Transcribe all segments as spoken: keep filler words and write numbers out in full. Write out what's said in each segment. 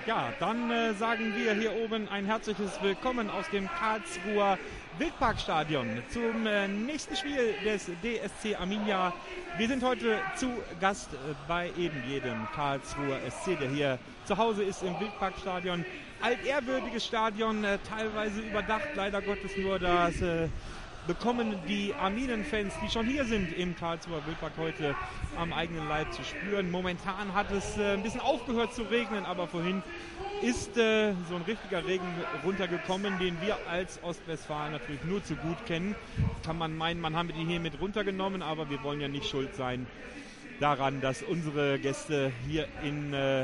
Ja, dann äh, sagen wir hier oben ein herzliches Willkommen aus dem Karlsruher Wildparkstadion zum äh, nächsten Spiel des D S C Arminia. Wir sind heute zu Gast äh, bei eben jedem Karlsruher S C, der hier zu Hause ist im Wildparkstadion. Altehrwürdiges Stadion, äh, teilweise überdacht, leider Gottes nur das äh, bekommen die Arminen-Fans, die schon hier sind im Karlsruher Wildpark, heute am eigenen Leib zu spüren. Momentan hat es äh, ein bisschen aufgehört zu regnen, aber vorhin ist äh, so ein richtiger Regen runtergekommen, den wir als Ostwestfalen natürlich nur zu gut kennen. Kann man meinen, man haben die hier mit runtergenommen, aber wir wollen ja nicht schuld sein daran, dass unsere Gäste hier in äh,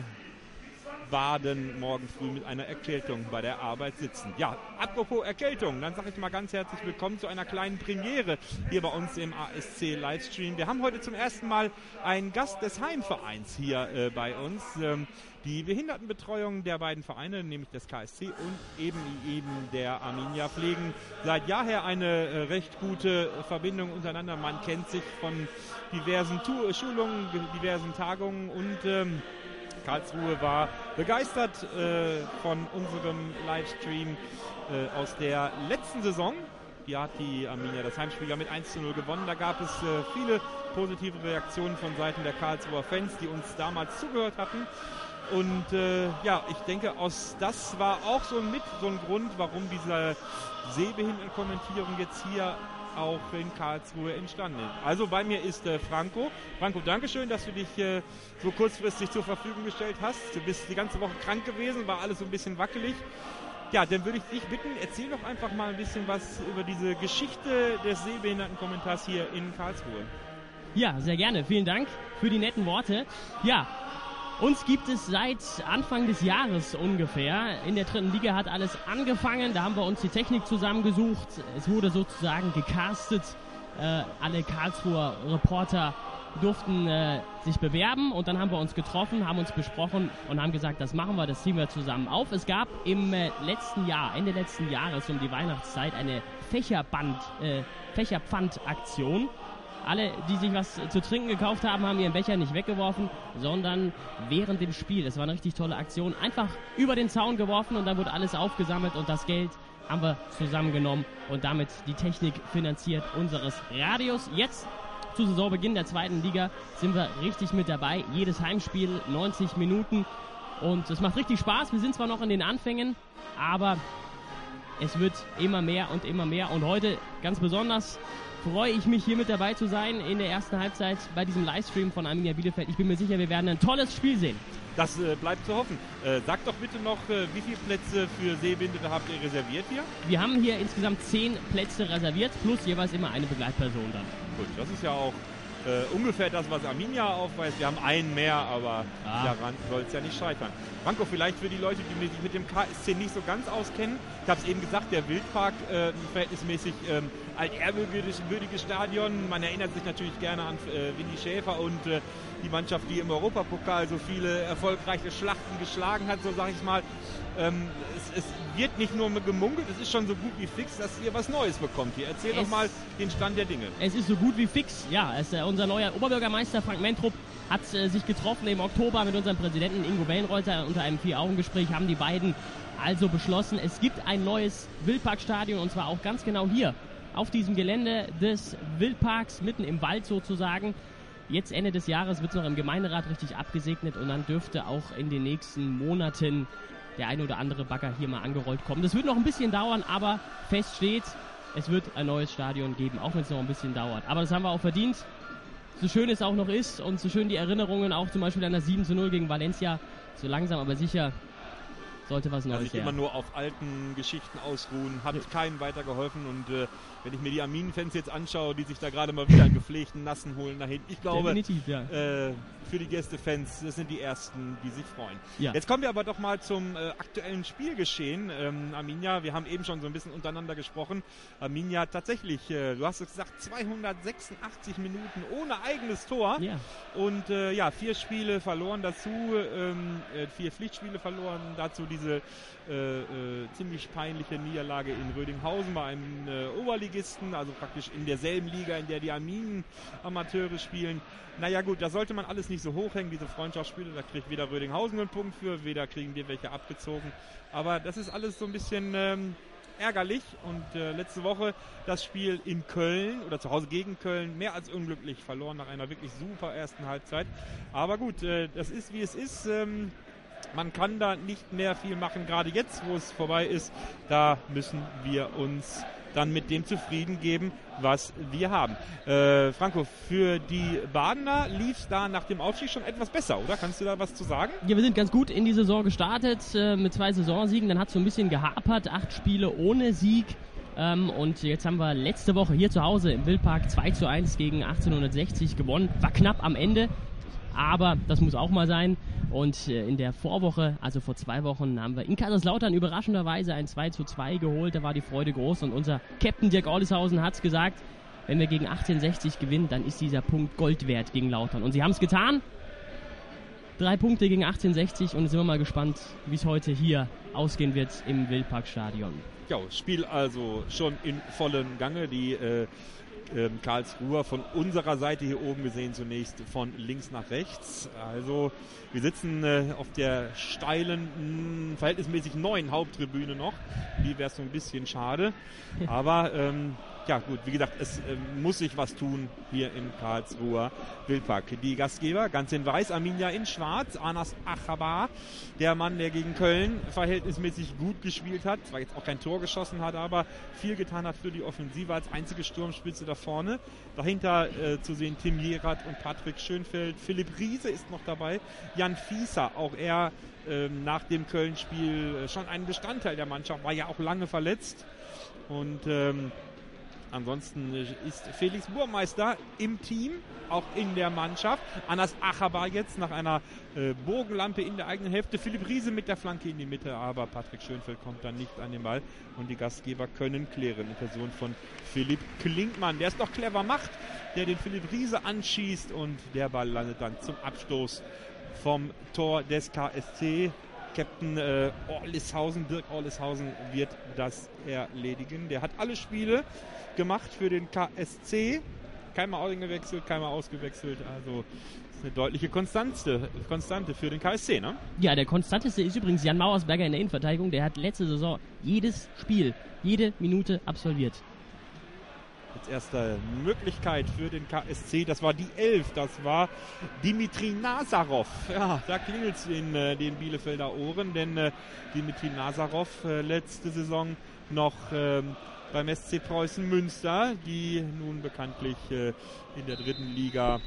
Baden morgen früh mit einer Erkältung bei der Arbeit sitzen. Ja, apropos Erkältung, dann sage ich mal ganz herzlich willkommen zu einer kleinen Premiere hier bei uns im A S C Livestream. Wir haben heute zum ersten Mal einen Gast des Heimvereins hier äh, bei uns. Ähm, die Behindertenbetreuung der beiden Vereine, nämlich des K S C und eben, eben der Arminia, pflegen seit Jahr eine äh, recht gute Verbindung untereinander. Man kennt sich von diversen tu- Schulungen, diversen Tagungen und ähm, Karlsruhe war begeistert äh, von unserem Livestream äh, aus der letzten Saison. Hier hat die Arminia das Heimspiel ja mit eins zu null gewonnen. Da gab es äh, viele positive Reaktionen von Seiten der Karlsruher Fans, die uns damals zugehört hatten. Und äh, ja, ich denke, aus das war auch so mit so ein Grund, warum diese Sehbehindertenkommentierung jetzt hier auch in Karlsruhe entstanden ist. Also bei mir ist äh, Franco. Franco, Dankeschön, dass du dich äh, so kurzfristig zur Verfügung gestellt hast. Du bist die ganze Woche krank gewesen, war alles so ein bisschen wackelig. Ja, dann würde ich dich bitten, erzähl doch einfach mal ein bisschen was über diese Geschichte des Sehbehindertenkommentars hier in Karlsruhe. Ja, sehr gerne. Vielen Dank für die netten Worte. Ja, uns gibt es seit Anfang des Jahres ungefähr. In der dritten Liga hat alles angefangen. Da haben wir uns die Technik zusammengesucht. Es wurde sozusagen gecastet. Äh, alle Karlsruher Reporter durften äh, sich bewerben. Und dann haben wir uns getroffen, haben uns besprochen und haben gesagt, das machen wir, das ziehen wir zusammen auf. Es gab im äh, letzten Jahr, Ende letzten Jahres um die Weihnachtszeit, eine Fächerband, äh, Fächerpfandaktion. Alle, die sich was zu trinken gekauft haben, haben ihren Becher nicht weggeworfen, sondern während dem Spiel, das war eine richtig tolle Aktion, einfach über den Zaun geworfen und dann wurde alles aufgesammelt und das Geld haben wir zusammengenommen und damit die Technik finanziert unseres Radios. Jetzt, zu Saisonbeginn der zweiten Liga, sind wir richtig mit dabei. Jedes Heimspiel, neunzig Minuten und es macht richtig Spaß. Wir sind zwar noch in den Anfängen, aber es wird immer mehr und immer mehr und heute ganz besonders freue ich mich, hier mit dabei zu sein in der ersten Halbzeit bei diesem Livestream von Arminia Bielefeld. Ich bin mir sicher, wir werden ein tolles Spiel sehen. Das äh, bleibt zu hoffen. Äh, sagt doch bitte noch, äh, wie viele Plätze für Sehbehinderte habt ihr reserviert hier? Wir haben hier insgesamt zehn Plätze reserviert, plus jeweils immer eine Begleitperson dann. Gut, das ist ja auch äh, ungefähr das, was Arminia aufweist. Wir haben einen mehr, aber ah. daran soll es ja nicht scheitern. Franco, vielleicht für die Leute, die sich mit dem K S C nicht so ganz auskennen. Ich habe es eben gesagt, der Wildpark, äh, verhältnismäßig ähm, altehrwürdiges Stadion. Man erinnert sich natürlich gerne an äh, Winnie Schäfer und äh, die Mannschaft, die im Europapokal so viele erfolgreiche Schlachten geschlagen hat, so sage ich mal. Ähm, es, es wird nicht nur gemunkelt, es ist schon so gut wie fix, dass ihr was Neues bekommt hier. Erzähl es, doch mal den Stand der Dinge. Es ist so gut wie fix, ja. Es, äh, unser neuer Oberbürgermeister Frank Mentrup hat äh, sich getroffen im Oktober mit unserem Präsidenten Ingo Wellenreuther. Unter einem Vier-Augen-Gespräch haben die beiden also beschlossen, es gibt ein neues Wildparkstadion und zwar auch ganz genau hier auf diesem Gelände des Wildparks, mitten im Wald sozusagen. Jetzt Ende des Jahres wird es noch im Gemeinderat richtig abgesegnet und dann dürfte auch in den nächsten Monaten der ein oder andere Bagger hier mal angerollt kommen. Das wird noch ein bisschen dauern, aber fest steht, es wird ein neues Stadion geben, auch wenn es noch ein bisschen dauert. Aber das haben wir auch verdient. So schön es auch noch ist und so schön die Erinnerungen auch zum Beispiel an das sieben zu null gegen Valencia, so langsam aber sicher sollte was Neues her. Also immer nur auf alten Geschichten ausruhen, hat ja. keinem weitergeholfen und äh, wenn ich mir die Arminen-Fans jetzt anschaue, die sich da gerade mal wieder einen gepflegten Nassen holen nach hinten, ich glaube, ja. äh, für die Gästefans, das sind die Ersten, die sich freuen. Ja. Jetzt kommen wir aber doch mal zum äh, aktuellen Spielgeschehen. Ähm, Arminia, wir haben eben schon so ein bisschen untereinander gesprochen. Arminia tatsächlich, äh, du hast es gesagt, zweihundertsechsundachtzig Minuten ohne eigenes Tor. Ja. Und äh, ja, vier Spiele verloren dazu, ähm, äh, vier Pflichtspiele verloren, dazu diese äh, äh, ziemlich peinliche Niederlage in Rödinghausen bei einem äh, Oberligisten. Zweitligisten, also praktisch in derselben Liga, in der die Arminen-Amateure spielen. Naja gut, da sollte man alles nicht so hochhängen, diese Freundschaftsspiele, da kriegt weder Rödinghausen einen Punkt für, weder kriegen wir welche abgezogen. Aber das ist alles so ein bisschen ähm, ärgerlich und äh, letzte Woche das Spiel in Köln oder zu Hause gegen Köln mehr als unglücklich verloren nach einer wirklich super ersten Halbzeit. Aber gut, äh, das ist wie es ist. Ähm, man kann da nicht mehr viel machen, gerade jetzt, wo es vorbei ist. Da müssen wir uns dann mit dem zufrieden geben, was wir haben. Äh, Franco, für die Badener lief es da nach dem Aufstieg schon etwas besser, oder? Kannst du da was zu sagen? Ja, wir sind ganz gut in die Saison gestartet äh, mit zwei Saisonsiegen. Dann hat es so ein bisschen gehapert, acht Spiele ohne Sieg. Ähm, und jetzt haben wir letzte Woche hier zu Hause im Wildpark zwei zu eins gegen achtzehnhundertsechzig gewonnen. War knapp am Ende, aber das muss auch mal sein. Und äh, in der Vorwoche, also vor zwei Wochen, haben wir in Kaiserslautern überraschenderweise ein zwei zu zwei geholt. Da war die Freude groß und unser Captain Dirk Orlishausen hat es gesagt, wenn wir gegen achtzehnhundertsechzig gewinnen, dann ist dieser Punkt Gold wert gegen Lautern. Und sie haben es getan. Drei Punkte gegen achtzehnhundertsechzig und jetzt sind wir mal gespannt, wie es heute hier ausgehen wird im Wildparkstadion. Ja, Spiel also schon in vollem Gange. Die äh, äh, Karlsruher von unserer Seite hier oben gesehen zunächst von links nach rechts. Also wir sitzen äh, auf der steilen, mh, verhältnismäßig neuen Haupttribüne noch. Die wäre so ein bisschen schade. Aber ähm, ja gut, wie gesagt, es äh, muss sich was tun hier im Karlsruher Wildpark. Die Gastgeber ganz in weiß, Arminia in schwarz, Anas Achabar, der Mann, der gegen Köln verhältnismäßig gut gespielt hat, zwar jetzt auch kein Tor geschossen hat, aber viel getan hat für die Offensive als einzige Sturmspitze da vorne. Dahinter äh, zu sehen Tim Jerath und Patrick Schönfeld. Philipp Riese ist noch dabei, Jan Fieser, auch er äh, nach dem Köln-Spiel äh, schon ein Bestandteil der Mannschaft, war ja auch lange verletzt und ähm, ansonsten ist Felix Burmeister im Team, auch in der Mannschaft. Anas Achabar jetzt nach einer äh, Bogenlampe in der eigenen Hälfte. Philipp Riese mit der Flanke in die Mitte, aber Patrick Schönfeld kommt dann nicht an den Ball. Und die Gastgeber können klären in Person von Philipp Klinkmann, der es doch clever macht, der den Philipp Riese anschießt und der Ball landet dann zum Abstoß vom Tor des K S C. Captain äh, Orlishausen, Dirk Orlishausen wird das erledigen. Der hat alle Spiele gemacht für den K S C. Keinmal eingewechselt, keinmal ausgewechselt. Also das ist eine deutliche Konstante, Konstante für den K S C, ne? Ja, der konstanteste ist übrigens Jan Mauersberger in der Innenverteidigung. Der hat letzte Saison jedes Spiel, jede Minute absolviert. Als erste Möglichkeit für den K S C, das war die elf, das war Dimitri Nazarov. Ja, da klingelt es in äh, den Bielefelder Ohren, denn äh, Dimitri Nazarov äh, letzte Saison noch äh, beim S C Preußen Münster, die nun bekanntlich äh, in der dritten Liga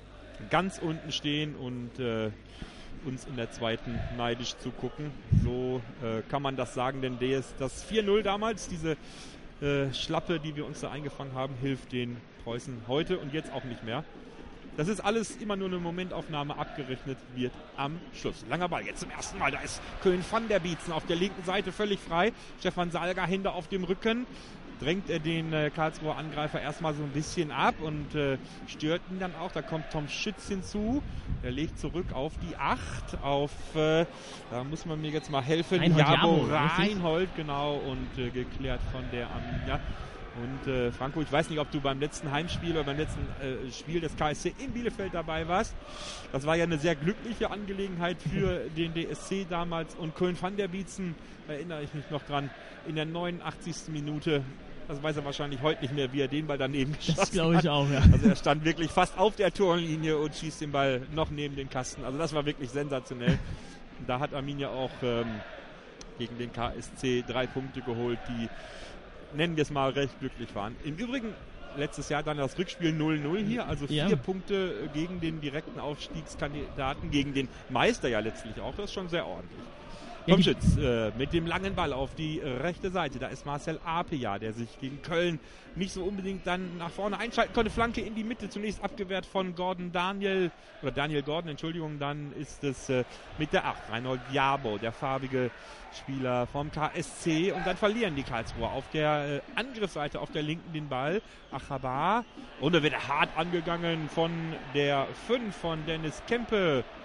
ganz unten stehen und äh, uns in der zweiten neidisch zugucken. So äh, kann man das sagen, denn das, das vier null damals, diese Äh, Schlappe, die wir uns da eingefangen haben, hilft den Preußen heute und jetzt auch nicht mehr. Das ist alles immer nur eine Momentaufnahme, abgerechnet wird am Schluss. Langer Ball, jetzt zum ersten Mal, da ist Köln van der Bietzen auf der linken Seite völlig frei. Stefan Salga, Hände auf dem Rücken, drängt er den äh, Karlsruher Angreifer erstmal so ein bisschen ab und äh, stört ihn dann auch. Da kommt Tom Schütz hinzu, der legt zurück auf die acht, auf, äh, da muss man mir jetzt mal helfen, Reinhold Jabo Jabo, Reinhold, genau, und äh, geklärt von der Arminia. Und äh, Franco, ich weiß nicht, ob du beim letzten Heimspiel oder beim letzten äh, Spiel des K S C in Bielefeld dabei warst. Das war ja eine sehr glückliche Angelegenheit für den D S C damals. Und Köln van der Bietzen, erinnere ich mich noch dran, in der neunundachtzigsten Minute, das weiß er wahrscheinlich heute nicht mehr, wie er den Ball daneben geschossen hat. Das glaube ich auch, ja. Also er stand wirklich fast auf der Torlinie und schießt den Ball noch neben den Kasten. Also das war wirklich sensationell. Und da hat Arminia auch ähm, gegen den K S C drei Punkte geholt, die, nennen wir es mal, recht glücklich waren. Im Übrigen letztes Jahr dann das Rückspiel null null hier, also vier ja. Punkte gegen den direkten Aufstiegskandidaten, gegen den Meister ja letztlich auch. Das ist schon sehr ordentlich. Tom Schütz äh, mit dem langen Ball auf die äh, rechte Seite. Da ist Marcel Apia, der sich gegen Köln nicht so unbedingt dann nach vorne einschalten konnte. Flanke in die Mitte, zunächst abgewehrt von Gordon Daniel, oder Daniel Gordon, Entschuldigung. Dann ist es äh, mit der acht, Reinhold Jabo, der farbige Spieler vom K S C. Und dann verlieren die Karlsruher auf der äh, Angriffsseite, auf der linken den Ball. Achabar. Und da wird er hart angegangen von der fünf von Dennis Kempe.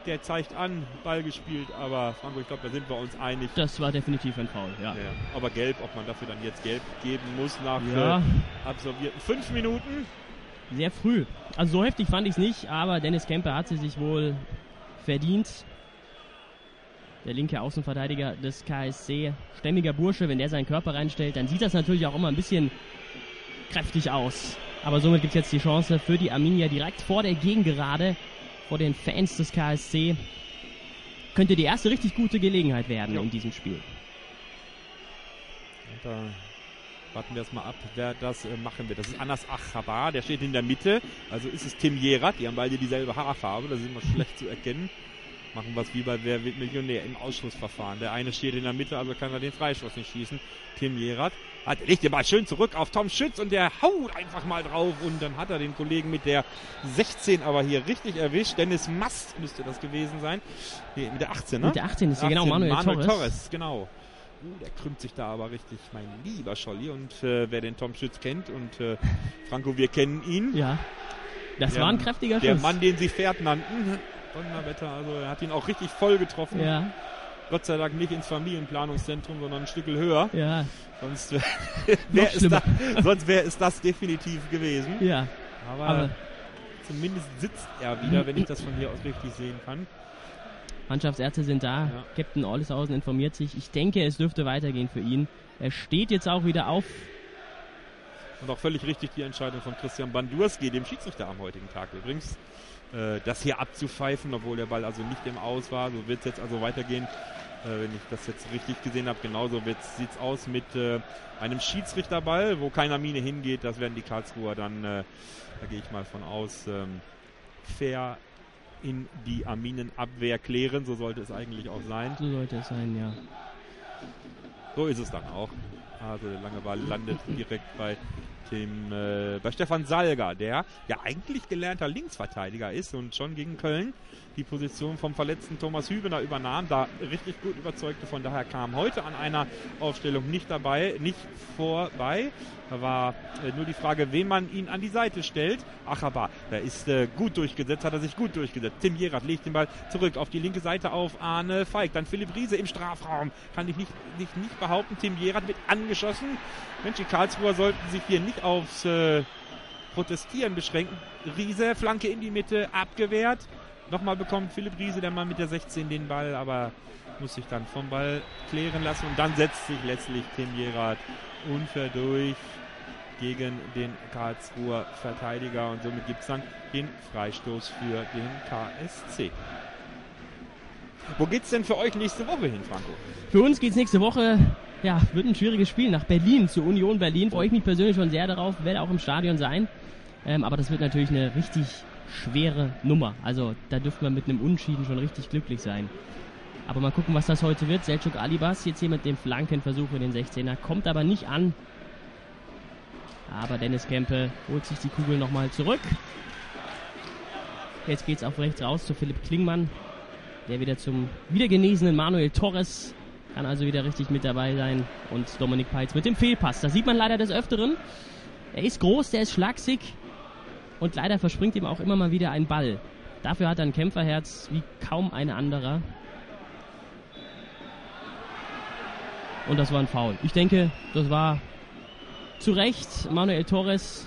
der zeigt an, Ball gespielt, aber Franco, ich glaube, da sind wir uns einig. Das war definitiv ein Foul, ja. ja. Aber gelb, ob man dafür dann jetzt gelb geben muss nach ja. äh, absolvierten fünf Minuten. Sehr früh. Also so heftig fand ich es nicht, aber Dennis Kempe hat sie sich wohl verdient. Der linke Außenverteidiger des K S C, stämmiger Bursche, wenn der seinen Körper reinstellt, dann sieht das natürlich auch immer ein bisschen kräftig aus. Aber somit gibt es jetzt die Chance für die Arminia direkt vor der Gegengerade, vor den Fans des K S C. Könnte die erste richtig gute Gelegenheit werden ja. in diesem Spiel. Und da warten wir erstmal ab, wer das äh, machen wird. Das ist Anas Achabar, der steht in der Mitte. Also ist es Tim Jerat, die haben beide dieselbe Haarfarbe, das ist immer schlecht zu erkennen. Machen wir es wie bei Wer wird Millionär im Ausschussverfahren. Der eine steht in der Mitte, also kann er den Freistoß nicht schießen. Tim Jerat hat, legt den Ball schön zurück auf Tom Schütz und der haut einfach mal drauf und dann hat er den Kollegen mit der sechzehn aber hier richtig erwischt. Dennis Mast müsste das gewesen sein. Nee, mit der achtzehn, ne? Mit der achtzehn ist hier genau Manuel, Manuel Torres. Torres, genau. Uh, der krümmt sich da aber richtig, mein lieber Scholli. Und äh, wer den Tom Schütz kennt und äh, Franco, wir kennen ihn. Ja, das der, war ein kräftiger Schuss. Der Mann, den sie Pferd nannten. Donnerwetter, also er hat ihn auch richtig voll getroffen. Ja. Gott sei Dank nicht ins Familienplanungszentrum, sondern ein Stück höher. Ja. Sonst wäre es, da, sonst wär es das definitiv gewesen. Ja. Aber, Aber zumindest sitzt er wieder, wenn ich das von hier aus richtig sehen kann. Mannschaftsärzte sind da. Ja. Captain Olleshausen informiert sich. Ich denke, es dürfte weitergehen für ihn. Er steht jetzt auch wieder auf. Und auch völlig richtig die Entscheidung von Christian Bandurski, dem Schiedsrichter am heutigen Tag übrigens, das hier abzupfeifen, obwohl der Ball also nicht im Aus war. So wird es jetzt also weitergehen, äh, wenn ich das jetzt richtig gesehen habe. Genauso sieht es aus mit äh, einem Schiedsrichterball, wo keiner Mine hingeht. Das werden die Karlsruher dann, äh, da gehe ich mal von aus, ähm, fair in die Arminenabwehr klären. So sollte es eigentlich auch sein. So sollte es sein, ja. So ist es dann auch. Also der lange Ball landet direkt bei dem, äh, bei Stefan Salga, der ja eigentlich gelernter Linksverteidiger ist und schon gegen Köln die Position vom verletzten Thomas Hübener übernahm, da richtig gut überzeugte, von daher kam heute an einer Aufstellung nicht dabei, nicht vorbei. Da war äh, nur die Frage, wen man ihn an die Seite stellt. Achabar, der ist äh, gut durchgesetzt, hat er sich gut durchgesetzt. Tim Jerat legt den Ball zurück auf die linke Seite auf Arne Feig. Dann Philipp Riese im Strafraum. Kann ich nicht, nicht, nicht behaupten. Tim Jerat wird angeschossen. Mensch, die Karlsruher sollten sich hier nicht aufs äh, Protestieren beschränken. Riese, Flanke in die Mitte, abgewehrt. Nochmal bekommt Philipp Riese, der Mann mit der sechzehn, den Ball, aber muss sich dann vom Ball klären lassen. Und dann setzt sich letztlich Tim Jerat unfair durch gegen den Karlsruher Verteidiger. Und somit gibt es dann den Freistoß für den K S C. Wo geht's denn für euch nächste Woche hin, Franco? Für uns geht's nächste Woche, ja, wird ein schwieriges Spiel nach Berlin, zu Union Berlin. Freue ich mich persönlich schon sehr darauf, werde auch im Stadion sein. Ähm, aber das wird natürlich eine richtig schwere Nummer. Also da dürften wir mit einem Unentschieden schon richtig glücklich sein. Aber mal gucken, was das heute wird. Selçuk Alibas jetzt hier mit dem Flankenversuch in den sechzehner, kommt aber nicht an. Aber Dennis Kempe holt sich die Kugel nochmal zurück. Jetzt geht's auf rechts raus zu Philipp Klingmann, der wieder zum wiedergenesenen Manuel Torres kann also wieder richtig mit dabei sein. Und Dominik Peitz mit dem Fehlpass. Das sieht man leider des Öfteren. Er ist groß, der ist schlaksig. Und leider verspringt ihm auch immer mal wieder ein Ball. Dafür hat er ein Kämpferherz wie kaum ein anderer. Und das war ein Foul. Ich denke, das war zu Recht Manuel Torres.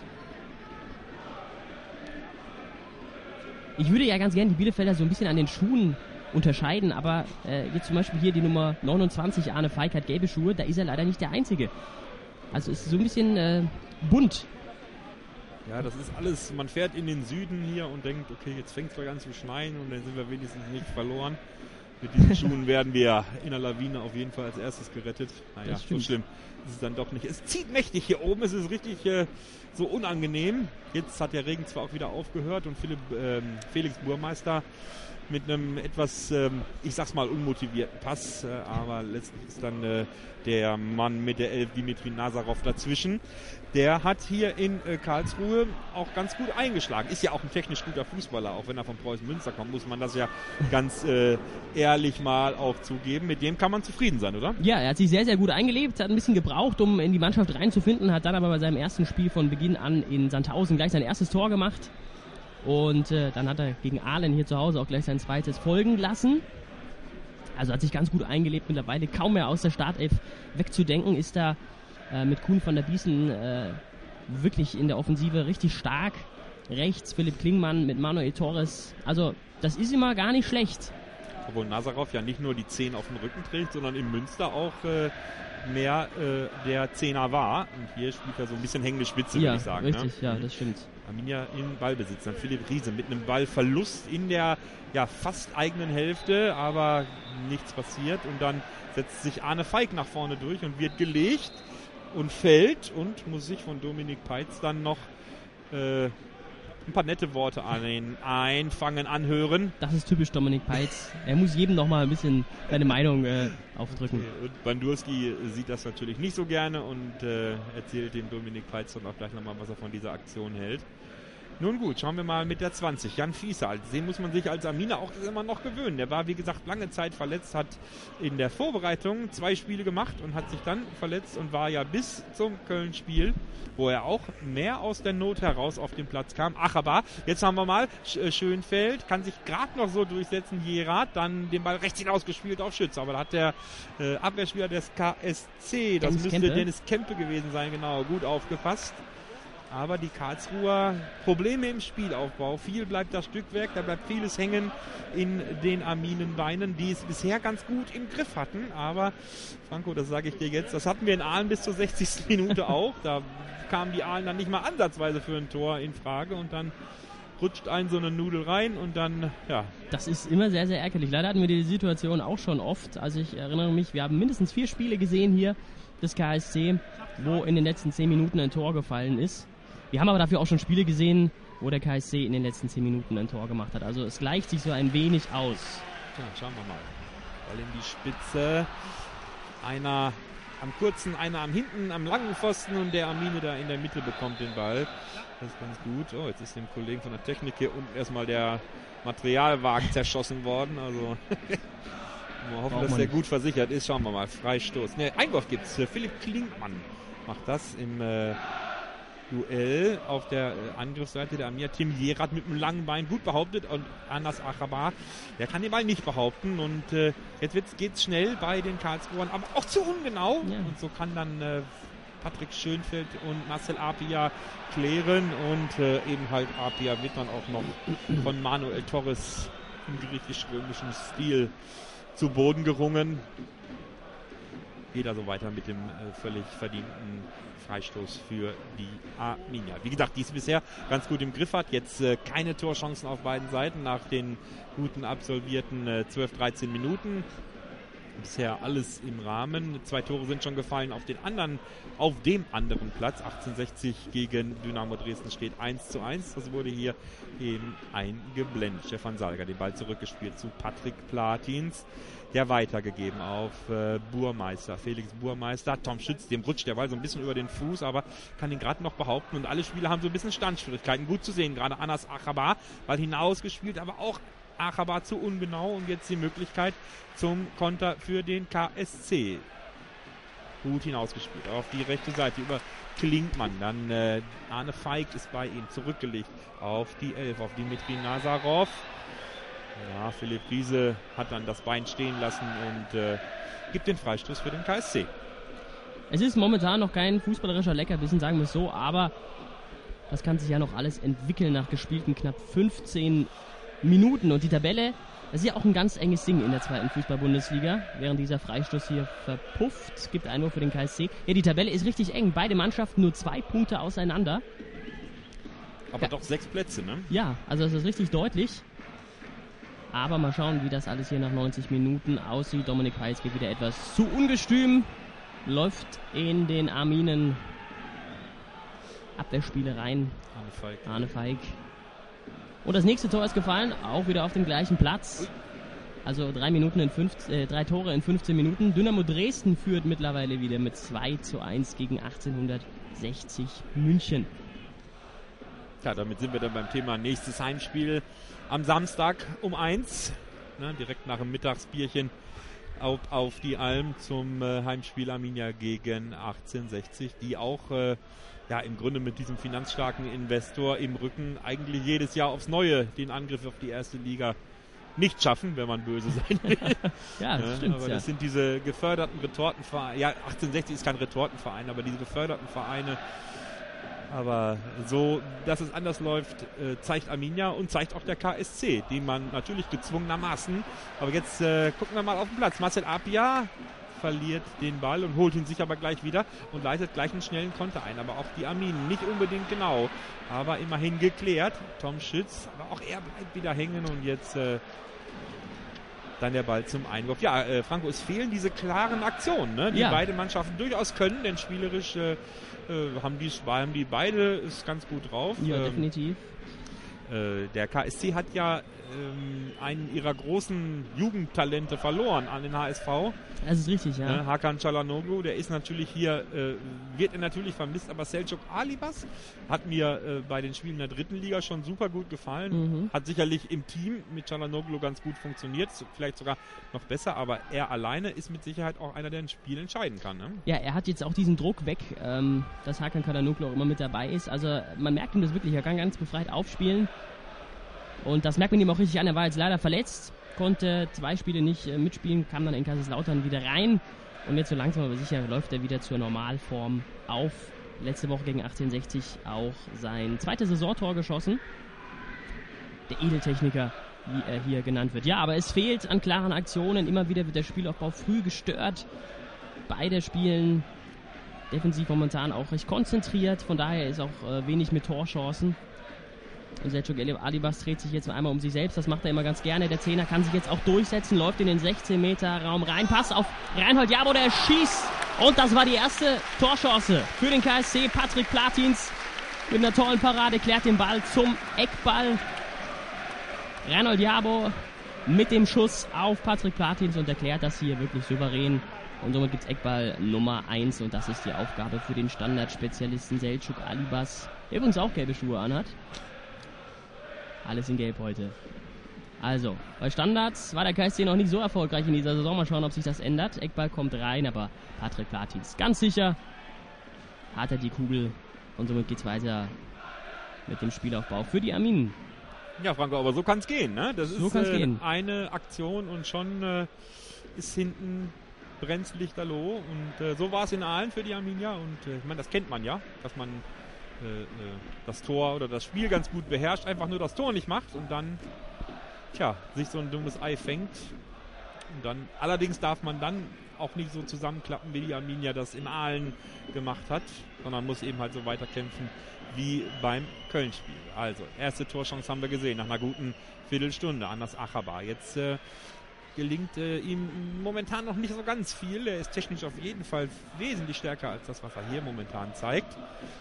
Ich würde ja ganz gerne die Bielefelder so ein bisschen an den Schuhen unterscheiden, aber äh, jetzt zum Beispiel hier die Nummer neunundzwanzig, Arne Feig, hat gelbe Schuhe. Da ist er leider nicht der Einzige. Also es ist so ein bisschen äh, bunt. Ja, das ist alles, man fährt in den Süden hier und denkt, okay, jetzt fängt es an zu schneien und dann sind wir wenigstens nicht verloren. Mit diesen Schuhen werden wir in der Lawine auf jeden Fall als erstes gerettet. Naja, so schlimm ist es dann doch nicht. Es zieht mächtig hier oben, es ist richtig äh, so unangenehm. Jetzt hat der Regen zwar auch wieder aufgehört und Philipp, ähm, Felix Burmeister mit einem etwas, ähm, ich sag's mal, unmotivierten Pass, äh, aber letztlich ist dann äh, der Mann mit der elf, Dimitri Nazarov, dazwischen. Der hat hier in äh, Karlsruhe auch ganz gut eingeschlagen. Ist ja auch ein technisch guter Fußballer, auch wenn er von Preußen Münster kommt, muss man das ja ganz äh, ehrlich mal auch zugeben. Mit dem kann man zufrieden sein, oder? Ja, er hat sich sehr, sehr gut eingelebt, hat ein bisschen gebraucht, um in die Mannschaft reinzufinden, hat dann aber bei seinem ersten Spiel von Beginn an in Sandhausen gleich sein erstes Tor gemacht. Und äh, dann hat er gegen Aalen hier zu Hause auch gleich sein zweites folgen lassen. Also hat sich ganz gut eingelebt mittlerweile. Kaum mehr aus der Startelf wegzudenken. Ist da äh, mit Kuhn van der Biesen äh, wirklich in der Offensive richtig stark. Rechts Philipp Klingmann mit Manuel Torres. Also das ist immer gar nicht schlecht. Obwohl Nazarov ja nicht nur die zehn auf dem Rücken trägt, sondern in Münster auch äh, mehr äh, der Zehner war. Und hier spielt er so ein bisschen hängende Spitze, ja, würde ich sagen. Richtig, ne? Ja, das stimmt. Arminia im Ballbesitz. Dann Philipp Riese mit einem Ballverlust in der ja, fast eigenen Hälfte, aber nichts passiert. Und dann setzt sich Arne Feig nach vorne durch und wird gelegt und fällt und muss sich von Dominik Peitz dann noch äh, ein paar nette Worte an ihn einfangen, anhören. Das ist typisch Dominik Peitz. Er muss jedem noch mal ein bisschen seine Meinung äh, aufdrücken. Und Bandurski sieht das natürlich nicht so gerne und äh, erzählt dem Dominik Peitz dann auch gleich nochmal, was er von dieser Aktion hält. Nun gut, schauen wir mal mit der zwanzig. Jan Fieser, den muss man sich als Arminia auch immer noch gewöhnen. Der war, wie gesagt, lange Zeit verletzt, hat in der Vorbereitung zwei Spiele gemacht und hat sich dann verletzt und war ja bis zum Köln-Spiel, wo er auch mehr aus der Not heraus auf den Platz kam. Ach, aber jetzt haben wir mal Schönfeld, kann sich gerade noch so durchsetzen. Jerat, dann den Ball rechts hinausgespielt auf Schütz. Aber da hat der äh, Abwehrspieler des K S C, das Dennis müsste Kempe. Dennis Kempe gewesen sein, genau, gut aufgepasst. Aber die Karlsruher Probleme im Spielaufbau. Viel bleibt das Stückwerk, da bleibt vieles hängen in den Arminenbeinen, die es bisher ganz gut im Griff hatten. Aber Franco, das sage ich dir jetzt, das hatten wir in Aalen bis zur sechzigsten Minute auch. Da kamen die Aalen dann nicht mal ansatzweise für ein Tor in Frage und dann rutscht ein so eine Nudel rein und dann, ja. Das ist immer sehr, sehr ärgerlich. Leider hatten wir die Situation auch schon oft. Also ich erinnere mich, wir haben mindestens vier Spiele gesehen hier des K S C, wo in den letzten zehn Minuten ein Tor gefallen ist. Wir haben aber dafür auch schon Spiele gesehen, wo der K S C in den letzten zehn Minuten ein Tor gemacht hat. Also es gleicht sich so ein wenig aus. Ja, schauen wir mal. Ball in die Spitze. Einer am kurzen, einer am hinten, am langen Pfosten und der Armine da in der Mitte bekommt den Ball. Das ist ganz gut. Oh, jetzt ist dem Kollegen von der Technik hier unten erstmal der Materialwagen zerschossen worden. Also wir hoffen, dass der gut versichert ist. Schauen wir mal. Freistoß. Ne, Einwurf gibt's. Philipp Klingmann macht das im äh, Duell auf der äh, Angriffsseite der Arminia. Tim Jerat mit einem langen Bein gut behauptet und Anas Achabar, der kann den Ball nicht behaupten und äh, jetzt wird's, geht's schnell bei den Karlsruhern, aber auch zu ungenau ja. Und so kann dann äh, Patrick Schönfeld und Marcel Apia klären und äh, eben halt Apia wird dann auch noch von Manuel Torres im griechisch-römischen Stil zu Boden gerungen. Geht also weiter mit dem äh, völlig verdienten Freistoß für die Arminia. Wie gesagt, die es bisher ganz gut im Griff hat. Jetzt äh, keine Torchancen auf beiden Seiten nach den guten absolvierten äh, zwölf, dreizehn Minuten. Bisher alles im Rahmen. Zwei Tore sind schon gefallen auf den anderen, auf dem anderen Platz. achtzehnhundertsechzig gegen Dynamo Dresden steht eins zu eins. Das wurde hier eben eingeblendet. Stefan Salger den Ball zurückgespielt zu Patrick Platins. Der weitergegeben auf äh, Burmeister, Felix Burmeister. Tom Schütz, dem rutscht der Ball so ein bisschen über den Fuß, aber kann ihn gerade noch behaupten. Und alle Spieler haben so ein bisschen Standschwierigkeiten. Gut zu sehen, gerade Anas Achabar, Ball hinausgespielt, aber auch Achabar zu ungenau. Und jetzt die Möglichkeit zum Konter für den K S C. Gut hinausgespielt auf die rechte Seite über Klingmann. Dann äh, Arne Feig ist bei ihm zurückgelegt auf die Elf, auf Dimitri Nazarov. Ja, Philipp Riese hat dann das Bein stehen lassen und äh, gibt den Freistoß für den K S C. Es ist momentan noch kein fußballerischer Leckerbissen, sagen wir es so, aber das kann sich ja noch alles entwickeln nach gespielten knapp fünfzehn Minuten. Und die Tabelle, das ist ja auch ein ganz enges Ding in der zweiten Fußball-Bundesliga, während dieser Freistoß hier verpufft. Es gibt Einwurf für den K S C. Ja, die Tabelle ist richtig eng. Beide Mannschaften nur zwei Punkte auseinander. Aber ja. Doch sechs Plätze, ne? Ja, also das ist richtig deutlich. Aber mal schauen, wie das alles hier nach neunzig Minuten aussieht. Dominik Peitz geht wieder etwas zu ungestüm. Läuft in den Arminen Abwehrspiele rein. Arne Feig. Arne Feig. Und das nächste Tor ist gefallen, auch wieder auf dem gleichen Platz. Also drei Minuten in fünf, äh, drei Tore in fünfzehn Minuten. Dynamo Dresden führt mittlerweile wieder mit zwei zu eins gegen achtzehnhundertsechzig München. Ja, damit sind wir dann beim Thema nächstes Heimspiel am Samstag um eins. Ne, direkt nach dem Mittagsbierchen auf, auf die Alm zum äh, Heimspiel Arminia gegen achtzehnhundertsechzig, die auch äh, ja im Grunde mit diesem finanzstarken Investor im Rücken eigentlich jedes Jahr aufs Neue den Angriff auf die erste Liga nicht schaffen, wenn man böse sein will. Ja, das ja, stimmt. Aber das ja. sind diese geförderten Retortenvereine. Ja, achtzehnhundertsechzig ist kein Retortenverein, aber diese geförderten Vereine. Aber so, dass es anders läuft, äh, zeigt Arminia und zeigt auch der K S C, den man natürlich gezwungenermaßen. Aber jetzt äh, gucken wir mal auf den Platz. Marcel Apia verliert den Ball und holt ihn sich aber gleich wieder und leitet gleich einen schnellen Konter ein. Aber auch die Arminen nicht unbedingt genau, aber immerhin geklärt. Tom Schütz, aber auch er bleibt wieder hängen und jetzt äh, dann der Ball zum Einwurf. Ja, äh, Franco, es fehlen diese klaren Aktionen, ne, die ja. beide Mannschaften durchaus können, denn spielerisch äh, äh, haben, die, haben die beide es ganz gut drauf. Ja, ähm, definitiv. Äh, der K S C hat ja ähm, einen ihrer großen Jugendtalente verloren an den H S V. Das ist richtig, ja. Äh, Hakan Çalhanoğlu, der ist natürlich hier, äh, wird er natürlich vermisst, aber Selçuk Alibas hat mir äh, bei den Spielen der dritten Liga schon super gut gefallen. Mhm. Hat sicherlich im Team mit Çalhanoğlu ganz gut funktioniert, vielleicht sogar noch besser, aber er alleine ist mit Sicherheit auch einer, der ein Spiel entscheiden kann. Ne? Ja, er hat jetzt auch diesen Druck weg, ähm, dass Hakan Çalhanoğlu auch immer mit dabei ist. Also man merkt ihm das wirklich, er kann ganz befreit aufspielen. Und das merkt man ihm auch richtig an. Er war jetzt leider verletzt, konnte zwei Spiele nicht äh, mitspielen, kam dann in Kaiserslautern wieder rein. Und jetzt so langsam aber sicher läuft er wieder zur Normalform auf. Letzte Woche gegen achtzehnhundertsechzig auch sein zweites Saisontor geschossen. Der Edeltechniker, wie er hier genannt wird. Ja, aber es fehlt an klaren Aktionen. Immer wieder wird der Spielaufbau früh gestört. Beide spielen defensiv momentan auch recht konzentriert. Von daher ist auch äh, wenig mit Torchancen. Und Selçuk Alibas dreht sich jetzt einmal um sich selbst, das macht er immer ganz gerne. Der Zehner kann sich jetzt auch durchsetzen, läuft in den sechzehn Meter Raum rein. Pass auf Reinhold Jabo, der schießt. Und das war die erste Torchance für den K S C. Patrick Platins mit einer tollen Parade klärt den Ball zum Eckball. Reinhold Jabo mit dem Schuss auf Patrick Platins und erklärt das hier wirklich souverän. Und somit gibt es Eckball Nummer eins und das ist die Aufgabe für den Standardspezialisten Selçuk Alibas, der übrigens auch gelbe Schuhe anhat. Alles in Gelb heute. Also, bei Standards war der K S C noch nicht so erfolgreich in dieser Saison. Mal schauen, ob sich das ändert. Eckball kommt rein, aber Patrick Platins ganz sicher hat er die Kugel. Und somit geht es weiter mit dem Spielaufbau für die Arminen. Ja, Franco, aber so kann es gehen, ne? Das so ist äh, gehen. eine Aktion und schon äh, ist hinten brennt's Lichterloh. Und äh, so war es in Aalen für die Arminia. Und äh, ich meine, das kennt man ja, dass man das Tor oder das Spiel ganz gut beherrscht, einfach nur das Tor nicht macht und dann tja, sich so ein dummes Ei fängt. Und dann, allerdings darf man dann auch nicht so zusammenklappen, wie die Arminia das in Aalen gemacht hat, sondern muss eben halt so weiterkämpfen wie beim Köln-Spiel. Also, erste Torchance haben wir gesehen, nach einer guten Viertelstunde. Anas Achabar. Jetzt äh, gelingt äh, ihm momentan noch nicht so ganz viel. Er ist technisch auf jeden Fall wesentlich stärker als das, was er hier momentan zeigt.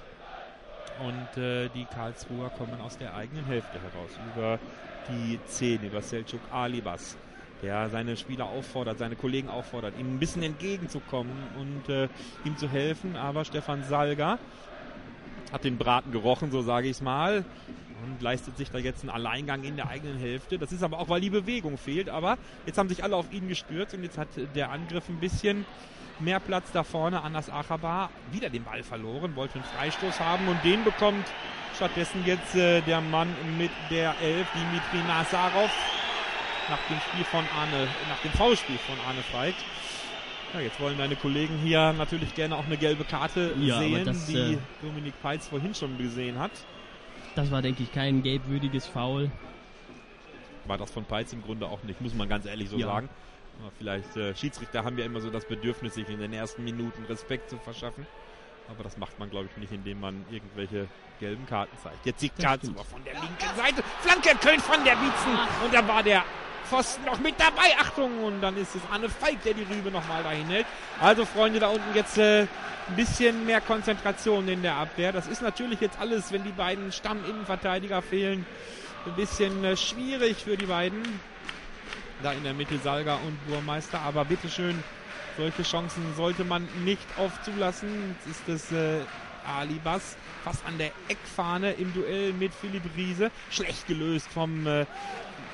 Und äh, die Karlsruher kommen aus der eigenen Hälfte heraus, über die zehn, über Selçuk Alibas, der seine Spieler auffordert, seine Kollegen auffordert, ihm ein bisschen entgegenzukommen und äh, ihm zu helfen. Aber Stefan Salga hat den Braten gerochen, so sage ich es mal, und leistet sich da jetzt einen Alleingang in der eigenen Hälfte. Das ist aber auch, weil die Bewegung fehlt. Aber jetzt haben sich alle auf ihn gestürzt und jetzt hat der Angriff ein bisschen mehr Platz da vorne. Anas Achabar wieder den Ball verloren, wollte einen Freistoß haben und den bekommt stattdessen jetzt äh, der Mann mit der Elf, Dimitri Nazarov, nach dem Spiel von Arne, nach dem Foulspiel von Arne Freit. Ja, jetzt wollen deine Kollegen hier natürlich gerne auch eine gelbe Karte ja, sehen, das, die äh, Dominik Peitz vorhin schon gesehen hat. Das war, denke ich, kein gelbwürdiges Foul. War das von Peitz im Grunde auch nicht, muss man ganz ehrlich so ja. sagen. Aber vielleicht, äh, Schiedsrichter haben ja immer so das Bedürfnis, sich in den ersten Minuten Respekt zu verschaffen. Aber das macht man, glaube ich, nicht, indem man irgendwelche gelben Karten zeigt. Jetzt sieht Karlsruhe von der linken Seite. Flanke Köln von der Wietzen. Und da war der Pfosten noch mit dabei. Achtung! Und dann ist es Arne Feig, der die Rübe nochmal dahin hält. Also, Freunde, da unten jetzt äh, ein bisschen mehr Konzentration in der Abwehr. Das ist natürlich jetzt alles, wenn die beiden Stamminnenverteidiger fehlen, ein bisschen äh, schwierig für die beiden. Da in der Mitte Salga und Burmeister. Aber bitteschön, solche Chancen sollte man nicht oft zulassen. Jetzt ist es äh, Alibas fast an der Eckfahne im Duell mit Philipp Riese. Schlecht gelöst vom äh,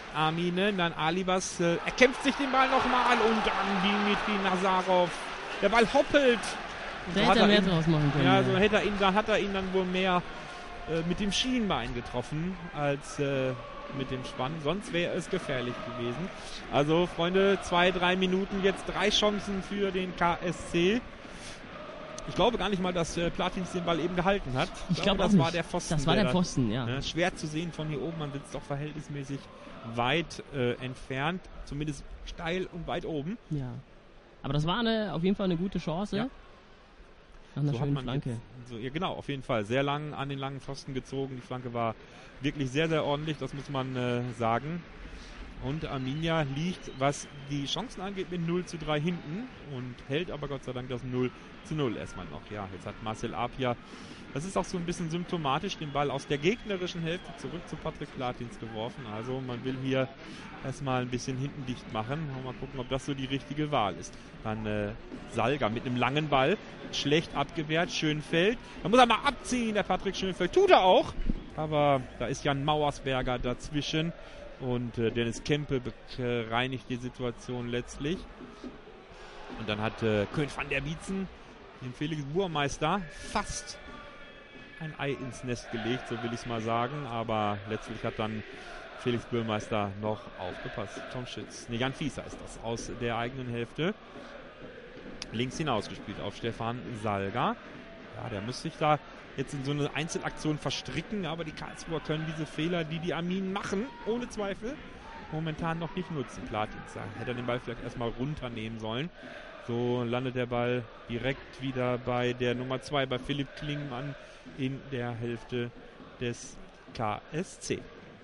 Amine, dann Alibas äh, erkämpft sich den Ball nochmal und dann Dimitri Nazarov. Der Ball hoppelt. Da so hätte er mehr ihn, draus machen können. Ja, ja. so hätte er ihn, da hat er ihn dann wohl mehr äh, mit dem Schienbein getroffen als äh, mit dem Spann. Sonst wäre es gefährlich gewesen. Also, Freunde, zwei, drei Minuten, jetzt drei Chancen für den K S C. Ich glaube gar nicht mal, dass äh, Platins den Ball eben gehalten hat. Ich, ich glaube, glaube, das nicht. war der Pfosten. Das war der da, Pfosten, ja. Ne, schwer zu sehen von hier oben. Man sitzt doch verhältnismäßig weit äh, entfernt. Zumindest steil und weit oben. Ja. Aber das war eine, auf jeden Fall eine gute Chance. Ja. Nach einer so schönen hat man Flanke. Jetzt, so, ja, genau, auf jeden Fall. Sehr lang an den langen Pfosten gezogen. Die Flanke war wirklich sehr, sehr ordentlich. Das muss man äh, sagen. Und Arminia liegt, was die Chancen angeht, mit null zu drei hinten und hält aber Gott sei Dank das null zu null erstmal noch. Ja, jetzt hat Marcel Apia, das ist auch so ein bisschen symptomatisch, den Ball aus der gegnerischen Hälfte zurück zu Patrick Platins geworfen. Also man will hier erstmal ein bisschen hinten dicht machen. Mal gucken, ob das so die richtige Wahl ist. Dann äh, Salga mit einem langen Ball, schlecht abgewehrt, Schönfeld. Da muss er mal abziehen, der Patrick Schönfeld. Tut er auch, aber da ist Jan Mauersberger dazwischen. Und äh, Dennis Kempe bereinigt die Situation letztlich. Und dann hat äh, König van der Bietzen den Felix Burmeister fast ein Ei ins Nest gelegt, so will ich es mal sagen. Aber letztlich hat dann Felix Burmeister noch aufgepasst. Tom Schütz, nee, Jan Fieser ist das, aus der eigenen Hälfte. Links hinausgespielt auf Stefan Salga. Ja, der muss sich da jetzt in so eine Einzelaktion verstricken, aber die Karlsruher können diese Fehler, die die Arminen machen, ohne Zweifel, momentan noch nicht nutzen. Platins sagen, hätte er den Ball vielleicht erstmal runternehmen sollen. So landet der Ball direkt wieder bei der Nummer zwei, bei Philipp Klingmann in der Hälfte des K S C.